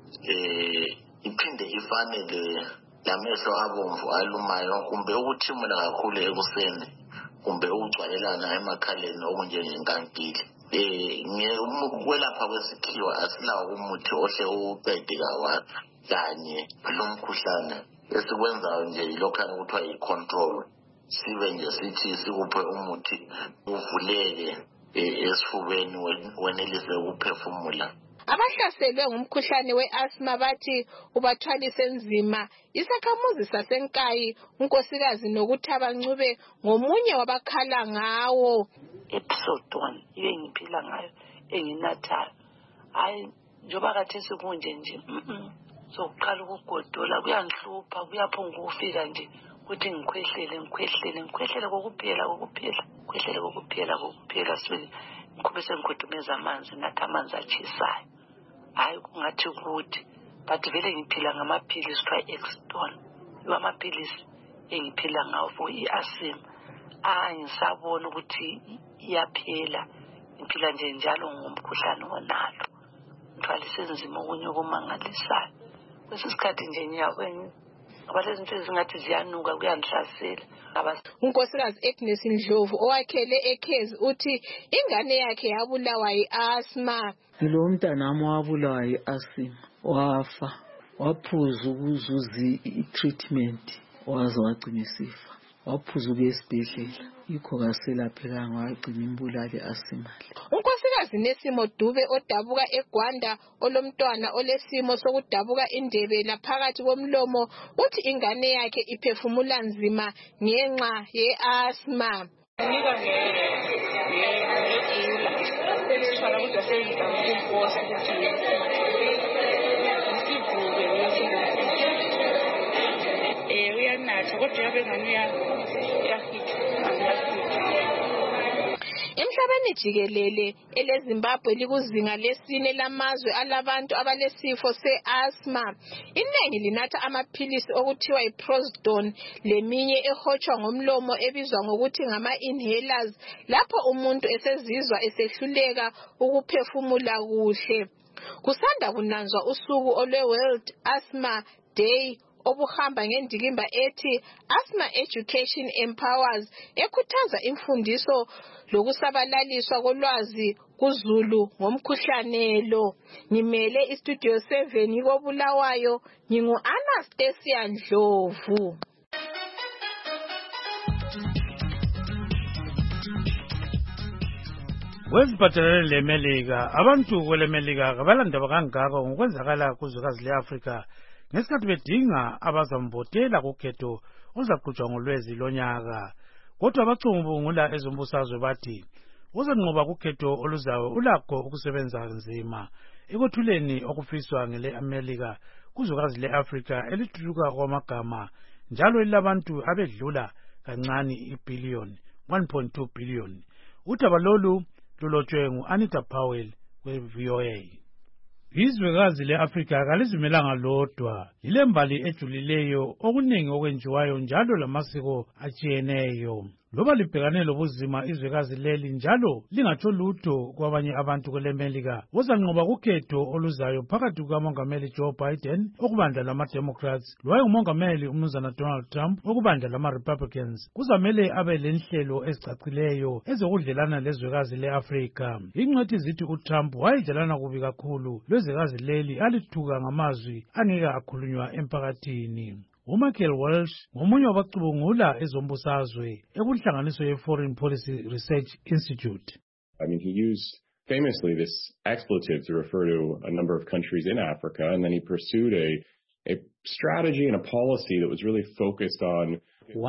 iphinde ifanele lamehlo abomvu alumayo kumbe ukuthimula kakhulu ekuseni kumbe ukugcwalelana emakhaleni okunjengenkankili. Ukwelapha kwesikhiwa asilawo umuthi ohle uqede kanye lomkhuhlane. Esikwenzayo nje yilokhana kuthiwa yi-control. Sibe nje sithi sikuphe umuthi uvuleke esifubeni wenelise ukuphefumula. Abahlaselwe ngumkhuhlane we-asthma bathi ubathwalise nzima. Isakhamuzi saseNkayi unkosikazi Nokuthaba Ncube ngomunye wabakhala ngawo. Episode 1 ibe ngiphila ngayo enginathayo. Hayi njoba kathesi kunje nje. So uqala ukugodola kuyanhlupha kuyaphonga ukufika nje ukuthi ngikhwehlele kokuphela sibili ngikhube sengikhudumeza amanzi nathi amanzi atshisayo hayi kungathi ukuthi but vele ngiphila ngamaphilisi kuthiwa i-Extol amaphilisi engiphila ngawo for i-asthma ngisabona ukuthi iyaphela ngiphila nje njalo ngomkhuhlane wonalo ngithwalise nzima okunye okumangalisayo kwesikhathi nje ngiyawenza abalezi into ezingathi ziyanuka kuyandihlasela unkosikazi Agnes Ndlovu owakhele eKhezi uthi ingane yakhe yabulawa yi-asthma. Lo mntanami wabulawa yi-asthma wafa waphuza ukuzuza i-treatment waze wagcina isifa waphuza ukuya esibhedlela yikho kaselaphekanga wagcina imbulali asimali. Unkosikazi Nesimo Dube odabuka eGwanda olomntwana olesimo sokudabuka indebe laphakathi komlomo uthi ingane yakhe iphefumula nzima ngenxa ye-asthma. Emhlabeni jikelele eleZimbabwe likuzinga lesine lamazwe alabantu abalesifo se-asthma. Iningi linatha amaphilisi okuthiwa iprozidone leminye ehotshwa ngomlomo ebizwa ngokuthi ngama-inhalers lapho umuntu esezizwa esehluleka ukuphefumula kuhle. Kusanda kunanzwa usuku olwe-World Asthma Day obuhamba ngendikimba ethi Asthma Education Empowers ekhuthaza imfundiso lokusabalaliswa kolwazi kuZulu ngomkhuhlane lo. Ngimele istudio 7 koBulawayo ngingu-Anastasia Ndlovu. Weziphathelene leMelika abantu kweleMelika kabalandaba kangaka ngokwenzakala kuzwekazi le-Afrika ngesikhathi bedinga abazambotela kukhetho ozaqhutshwa ngolwezi lonyaka. Kodwa abacubungula ezombusazwe bathi uzanqoba kukhetho oluzayo ulakho ukusebenza nzima ekuthuleni okufiswa ngele-Amerika kuzwekazi le-Afrika elithuthuka kwamagama njalo lilabantu abedlula kancane ibhiliyoni 1.2 billion. Udaba lolu lulotshwe ngu-Anita Powell we-VOA. Izwekazi le-Afrika kalizimelanga lodwa, lilembali ejulileyo okuningi okwenziwayo njalo lamasiko atshiyeneyo. Loba libhekane lobuzima izwekazi leli njalo lingatsho lutho kwabanye abantu kweleMelika uzanqoba kukhetho oluzayo phakathi kukamongameli Joe Biden okubandla lama-Democrats lowayengumongameli umnumzana Donald Trump okubandla lama-Republicans. Kuzamele abe lenhlelo ezicacileyo ezokudlelana lezwekazi le-Afrika. Ingcwethi zithi uTrump wayedlelana kubi kakhulu lwezwekazi leli alithuka ngamazwi angeke akhulunywa emphakathini. uMichael Walsh ngomunye wabacubungula ezombusazwe ekuhlanganiso ye-Foreign Policy Research Institute. I mean, he used famously this expletive to refer to a number of countries in Africa, and then he pursued a strategy and a policy that was really focused on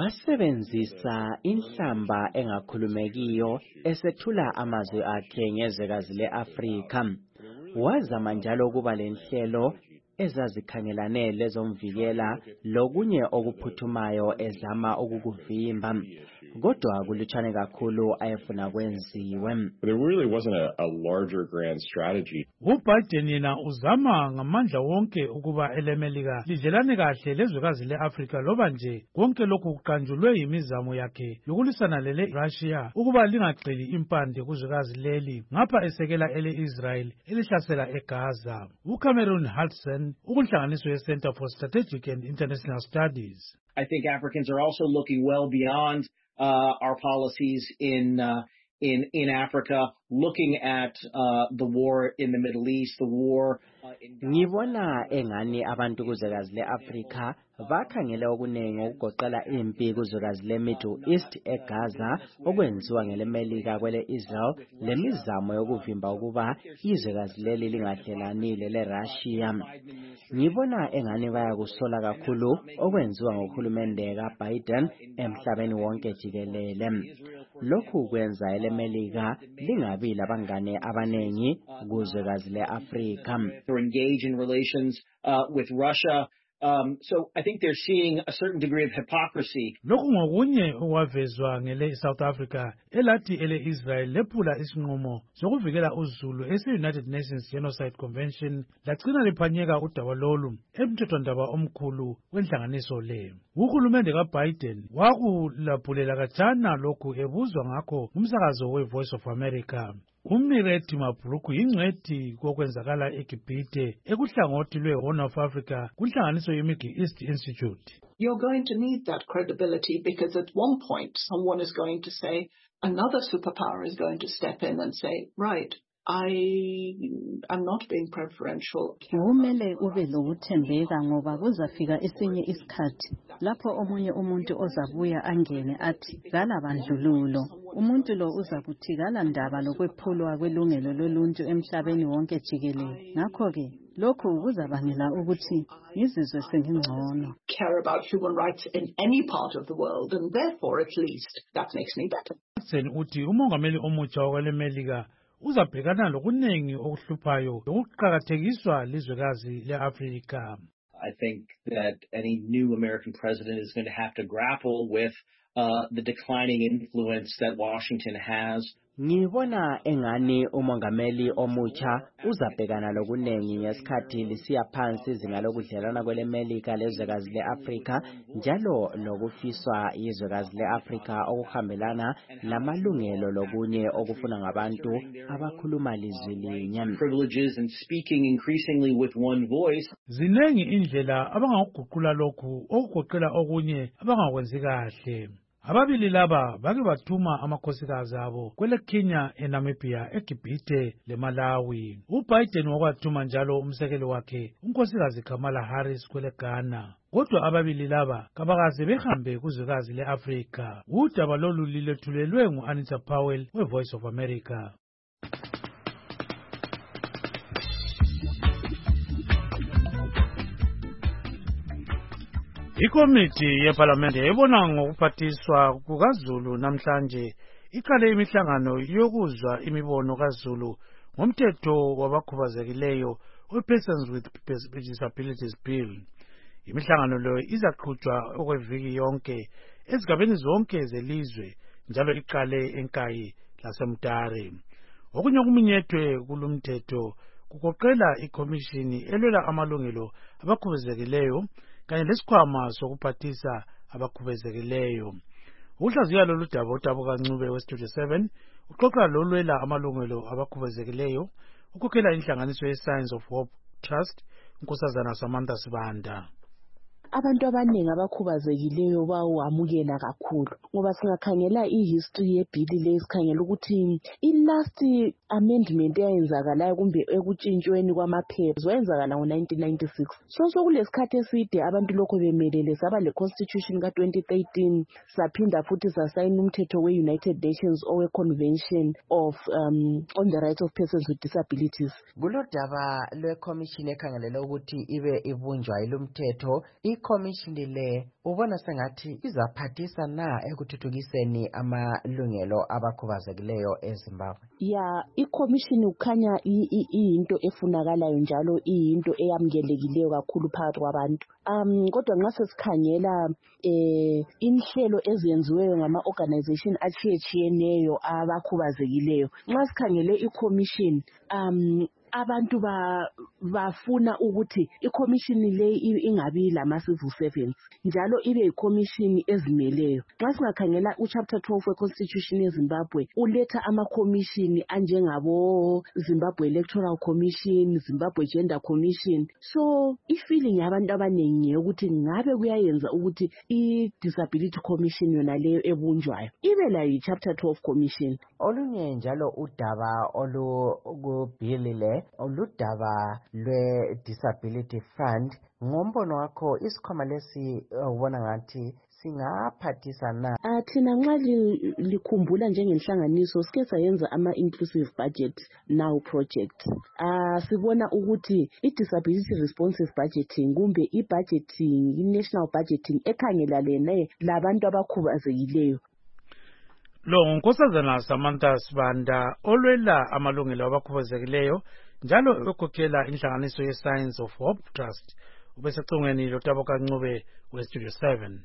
wasebenzisa inhlamba engakhulumekiyo esethula amazwi akhe ngezwekazi le-Afrika. Wazama njalo ukuba lenhlelo ezazikhangelane lezomvikela lokunye okuphuthumayo ezama ukukuvimba kodwa kulutshane kakhulu ayefuna kwenziwe. There really wasn't a larger grand strategy. uBiden yena uzama ngamandla wonke ukuba eleMelika lidlelane kahle lezwekazi le-Afrika loba nje konke lokhu kuqanjulwe yimizamo yakhe yokulisana lele-Russia ukuba lingagxili impande kuzwekazi leli ngapha esekela ele-Israel elihlasela eGaza. uCameron Hudson ukunhlanganiso ye-Center for Strategic and International Studies. I think Africans are also looking well beyond our policies in Africa, looking at the war in the Middle East, the war ngibona engani abantu kuzwekazi le-Afrika bakhangele okuningi ukugoqela impi kuzwekazi le-Middle East eGaza okwenziwa ngeleMelika kwele-Israel lemizamo yokuvimba ukuba izwekazi leli lingadlelanile le-Russia. Ngibona engani bayakusola kakhulu okwenziwa ngohulumende kaBiden emhlabeni wonke jikelele. Lokhu kwenza eleMelika lingabi labangane abanengi kuzwekazi le-Afrika. or engage in relations with Russia So I think they're seeing a certain degree of hypocrisy. Lokhu ngokunye okwavezwa ngele South Africa elathi ele Israel lephula isinqumo sokuvikela uZulu ese-United Nations Genocide Convention lagcina liphanyeka udaba lolu emthethwandaba omkhulu wenhlanganiso le. Uhulumende kaBiden wakulaphulela kajana lokhu ebuzwa ngakho umsakazo we-Voice of America. Umireti Mabruku yingcwethi kokwenzakala eGibhite ekuhlangothi lwe-Horn of Africa kunhlanganiso ye-Middle East Institute. You're going to need that credibility because at one point someone is going to say, another superpower is going to step in and say, right, I'm not being preferential. Kumele ube lokuthembeka ngoba kuzafika esinye isikhathi lapho omunye umuntu ozabuya angene athi gala bandlululo. Umuntu lo uzakuthi gala ndaba lokwephulwa kwelungelo loluntu emhlabeni wonke jikelele. Ngakho-ke lokhu kuzabangela ukuthi ngizizwe sengingcono. Care about human rights in any part of the world, and therefore at least that makes me better. Uthi umongameli omutsha walemelika uzabhekana lokunengi okuhluphayo lokuqhakathekiswa lizwekazi leAfrika. I think that any new American president is going to have to grapple with the declining influence that Washington has. Ngibona engani umongameli omutsha uzabhekana lokunengi ngesikhathi lisiya phansi izinga lokudlelana kwelemelika lezwekazi leAfrika njalo lokufiswa izwekazi leAfrika okuhambelana namalungelo lokunye okufuna ngabantu abakhuluma lizwi linye. Privileges and speaking increasingly with one voice. Zinengi indlela abangaguqula lokhu okugoqela okunye abangakwenzi kahle. Ababili laba bake bathuma amakhosikazi abo kwele Kenya, eNamibia, eGibhite leMalawi. uBiden wakwathuma njalo umsekeli wakhe unkosikazi Kamala Harris kwele Ghana. Kodwa ababili laba kabakaze behambe kuzwekazi leAfrika. Udaba lolu lilethulelwe ngu-Anita Powell we-Voice of America. Ikomiti yeParlamente ebona ngokuphathiswa kukaZulu namhlanje iqale imihlangano yokuzwa imibono kaZulu ngomthetho wabakhubazekileyo we-Persons with Disabilities Bill. Imihlangano lo izaqhutshwa okweviki yonke ezigabeni zonke zelizwe njalo iqale eNkayi laseMtare. Okunye okuminyethwe kulumthetho kugoqela ikomishini elwela amalungelo abakhubazekileyo kanye lesikhwama sokuphathisa abakhubazekileyo. Uhlaziya lolu daba uDabuka Ncube we-Studio 7 uxoxa lolwela amalungelo abakhubazekileyo ukhokhela inhlanganiso ye-Signs of Hope Trust unkosazana Samantha Sibanda. Abantu abaningi abakhubazekileyo bawamukela kakhulu ngoba singakhangela ihistory yebhili lesikhangela ukuthi i-last amendment eyenzakalayo kumbe ekutshintshweni kwamaphepha wayenzakala ngo-1996. So kulesikhathi eside abantu lokho bemelele saba le-constitution ka-2013 saphinda futhi sasayina umthetho we-United Nations owe-Convention of on the Rights of Persons with Disabilities. Kulodaba lwe-commission ekhangelele ukuthi ibe ibunjwa ilumthetho ikomishini le ubona sengathi izaphathisa na ekuthuthukiseni amalungelo abakhubazekileyo eZimbabwe? Ya, ikomishini ukhanya iyinto efunakalayo njalo iyinto eyamukelekileyo kakhulu phakathi kwabantu. Kodwa nxa sesikhangela inhlelo ezenziweyo ngama-organization atshiyetshiyeneyo abakhubazekileyo, nxa sikhangele ikomishini abantu bafuna ukuthi ikomishini le ingabi lama-civil servants njalo ibe yikomishini ezimeleyo. Nxa singakhangela uchapter 12 we-Constitution yeZimbabwe uletha amakomishini anjengabo Zimbabwe Electoral Commission, Zimbabwe Gender Commission. So ifeeling yabantu abanengi yokuthi ngabe kuyayenza ukuthi i-Disability Commission yona leyo ebunjwayo ibe layo i-Chapter 12 Commission. Olunye njalo udaba olukubhili le oludaba lwe-Disability Fund. Ngombono wakho isikhwama lesi ubona ngathi singaphathisa na? Thina nxa likhumbula njengenhlanganiso sike sayenza ama-inclusive budget now project. Sibona ukuthi i-disability responsive budgeting kumbe i-budgeting, i-national budgeting ekhangelane labantu abakhubazekileyo. Lo nkosazana Samantha Sibanda olwela amalungelo abakhubazekileyo njalo ekhokhela inhlanganiso ye-Signs of Hope Trust ubesecingweni loTaboka Ncube weStudio 7.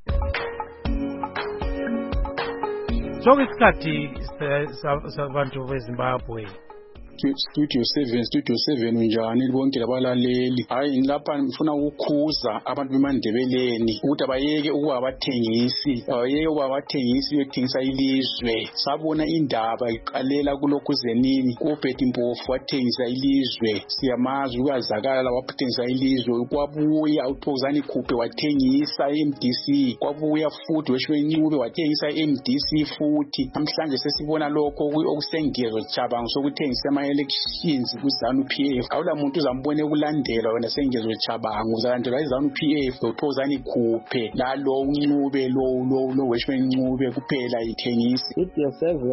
Sokusikhathi sabantu beZimbabwe. Studio 7 njani bonke labalaleli. Hayi lapha ngifuna ukukhuza abantu bemandebeleni ukuthi abayeke ukuba abathengisi, bethengisa ilizwe. Sabona indaba iqalela kulokhu zenini uBetty Mpofu wathengisa ilizwe. Siyamazi ukazakala labathengisa ilizwe. Kwabuya uThokozani Khuphe wathengisa MDC. Kwabuya futhi weShwencube wathengisa MDC futhi. Namhlanje sesibona lokho okusengezo Chabangu sokuthengisa elections kuZanu PF. Awula muntu uzambone kulandela wena sengezo Chabangu uzalandela iZanu PF uThokozani Khuphe lalo uNcube lo weShwencube kuphela ithengisi. Studio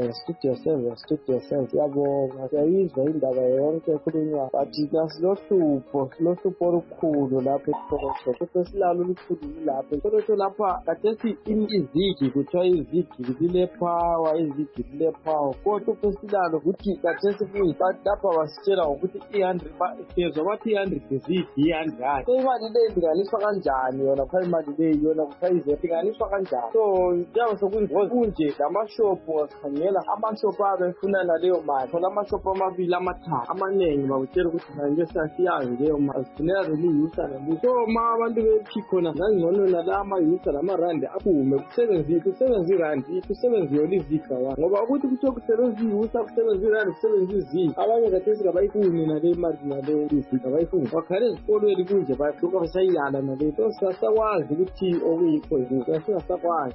7 yabonga sayizwa indaba yonke ekhulunywa bathi nasilohlupho olukhulu lapha eThokoza kodwa silalo olukhulu lapha kodwa lapha kathethi izigi kuthiwa izigi zile power kodwa silalo ukuthi kathethi lapha wasitshela ukuthi 100 phezwa bathi 100 izigi 100 so imali le ndinganiswa kanjani yona phela imali le yona kusayize ndinganiswa kanjani so njengoba sokunje lamashopu akhangela amashopu abefuna naleyo mali thola amashopu amabili amathathu amanengi bakutshela ukuthi manje sasiyazi leyo mali sifuneka zeliyusa nalo so abantu bephikona ngangcono nalama yusa lamarandi aphume kusebenza irandi kusebenza yolizika wa ngoba ukuthi kuthiwa kusebenza iyusa kusebenza irandi kusebenza izigi abanye kathesi kabayifuni nale mali nale izigi abayifuni bakhale ezikolweni kunje bayahluka basayiyala nale so sasakwazi ukuthi okuyikho izinto singasakwazi.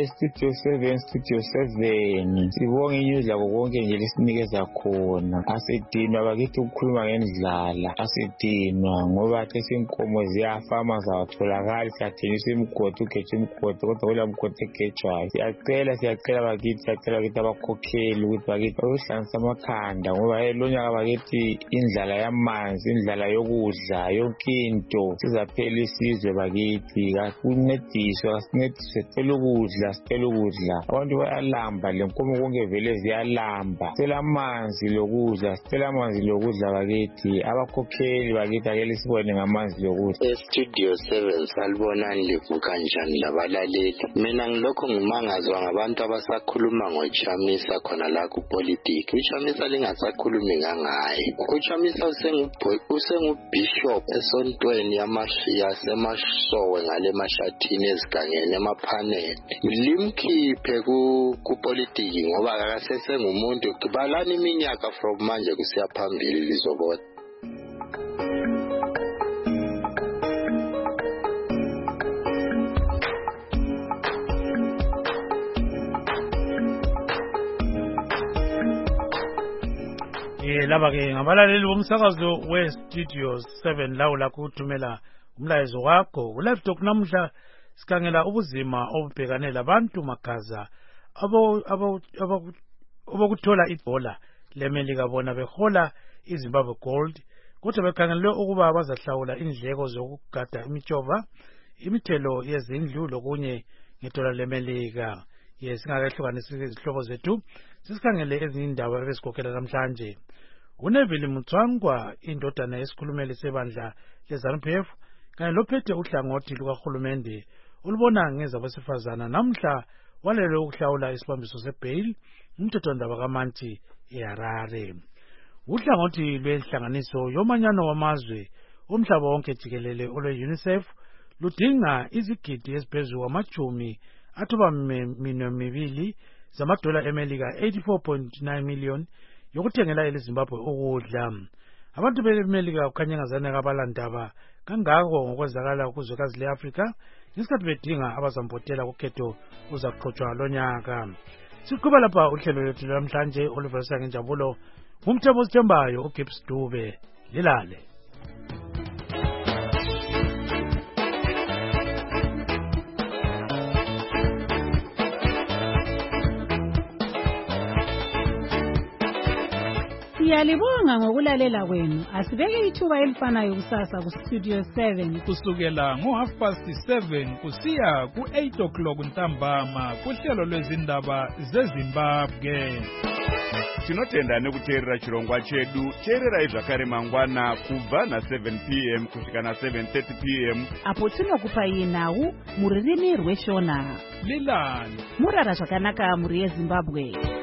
Studio 7 sibonge inews lakho konke nje lesinikeza khona asidinwa bakithi ukukhuluma ngendlala asidinwa ngoba sesinkomo ziyafama zawatholakala siyathengisa imigodi ugeje imigodi kodwa kula mgodi egejwayo siyacela bakithi abakhokheli ukuthi bakithi bayohlanganisa amakhanda ngoba lonyaka bakithi indlala yamanzi indlala yokudla yonke into sizaphela isizwe bakithi kakuncediswe sicela ukudla abantu bayalamba lenkomo konke vele ziyalamba sicela amanzi lokudla bakithi abakhokheli bakithi akele sibone ngamanzi lokudla. Studio 7 salibonani livuka njani labalaleli. Mina ngilokho ngimangazwa ngabantu abasakhuluma ngoChamisa khona la kupolitics. uChamisa lingasakhulumi ngangaye. uChamisa usengubishop esontweni yasemashowe ngale mashathini ezigangeni emaphaneli. Limkhiphe kupolitiki ngoba akasesengumuntu. Balani iminyaka from manje kusiya phambili lizobona. Laba-ke ngabalaleli bomsakazo weStudio 7 lawo lakho uthumela umlayezo wakho. Ulive talk namhla sikhangela ubuzima obubhekane labantu magaza abokuthola ibhola lemelika bona behola iZimbabwe Gold kodwa bekhangelwe ukuba bazahlawula indleko zokugada imitshova imithelo yezindlu lokunye ngedola lemelika. Singakehlukanisi izihlobo zethu sisikhangele ezinye indaba ebezikhokhela namhlanje. uNeville Mutswangwa indodana yesikhulumeli sebandla leZanu PF kanye lophethe uhlangothi lukahulumende ulubona ngezabesifazana namhla walele ukuhlawula isibambiso sebail umthethwandaba kaManti eHarare. Uhlangothi lwenhlanganiso yomanyano wamazwe umhlaba wonke jikelele olwe-UNICEF ludinga izigidi eziphezulu kwamajumi athoba minwemibili zamadola emelika 84.9 million yokuthengela eleZimbabwe ukudla. Abantu bemelika kukhanya ngazane kabalandaba kangako ngokwenzakala kuzwekazi leAfrika ngesikhathi bedinga abazambotela kukhetho uzakuqhutshwa lonyaka. Siqhuba lapha uhlelo lwethu namhlanje oluvelisa ngenjabulo ngumthembu osithembayo uGibbs Dube. Lilale. Siyalibonga ngokulalela kwenu. Asibeke ithuba elifanayo kusasa kuStudio 7 kusukela ngo7:30 kusiya ku8 o'clock ntambama kuhlelo lwezindaba zeZimbabwe. tinotenda nekuteerera chirongwa chedu. teererai zvakare mangwana kubva na7 p.m. kusvika na7:30 p.m. apo tinokupai nhau mururimi rweshona. Leland murara zvakanaka muri yeZimbabwe.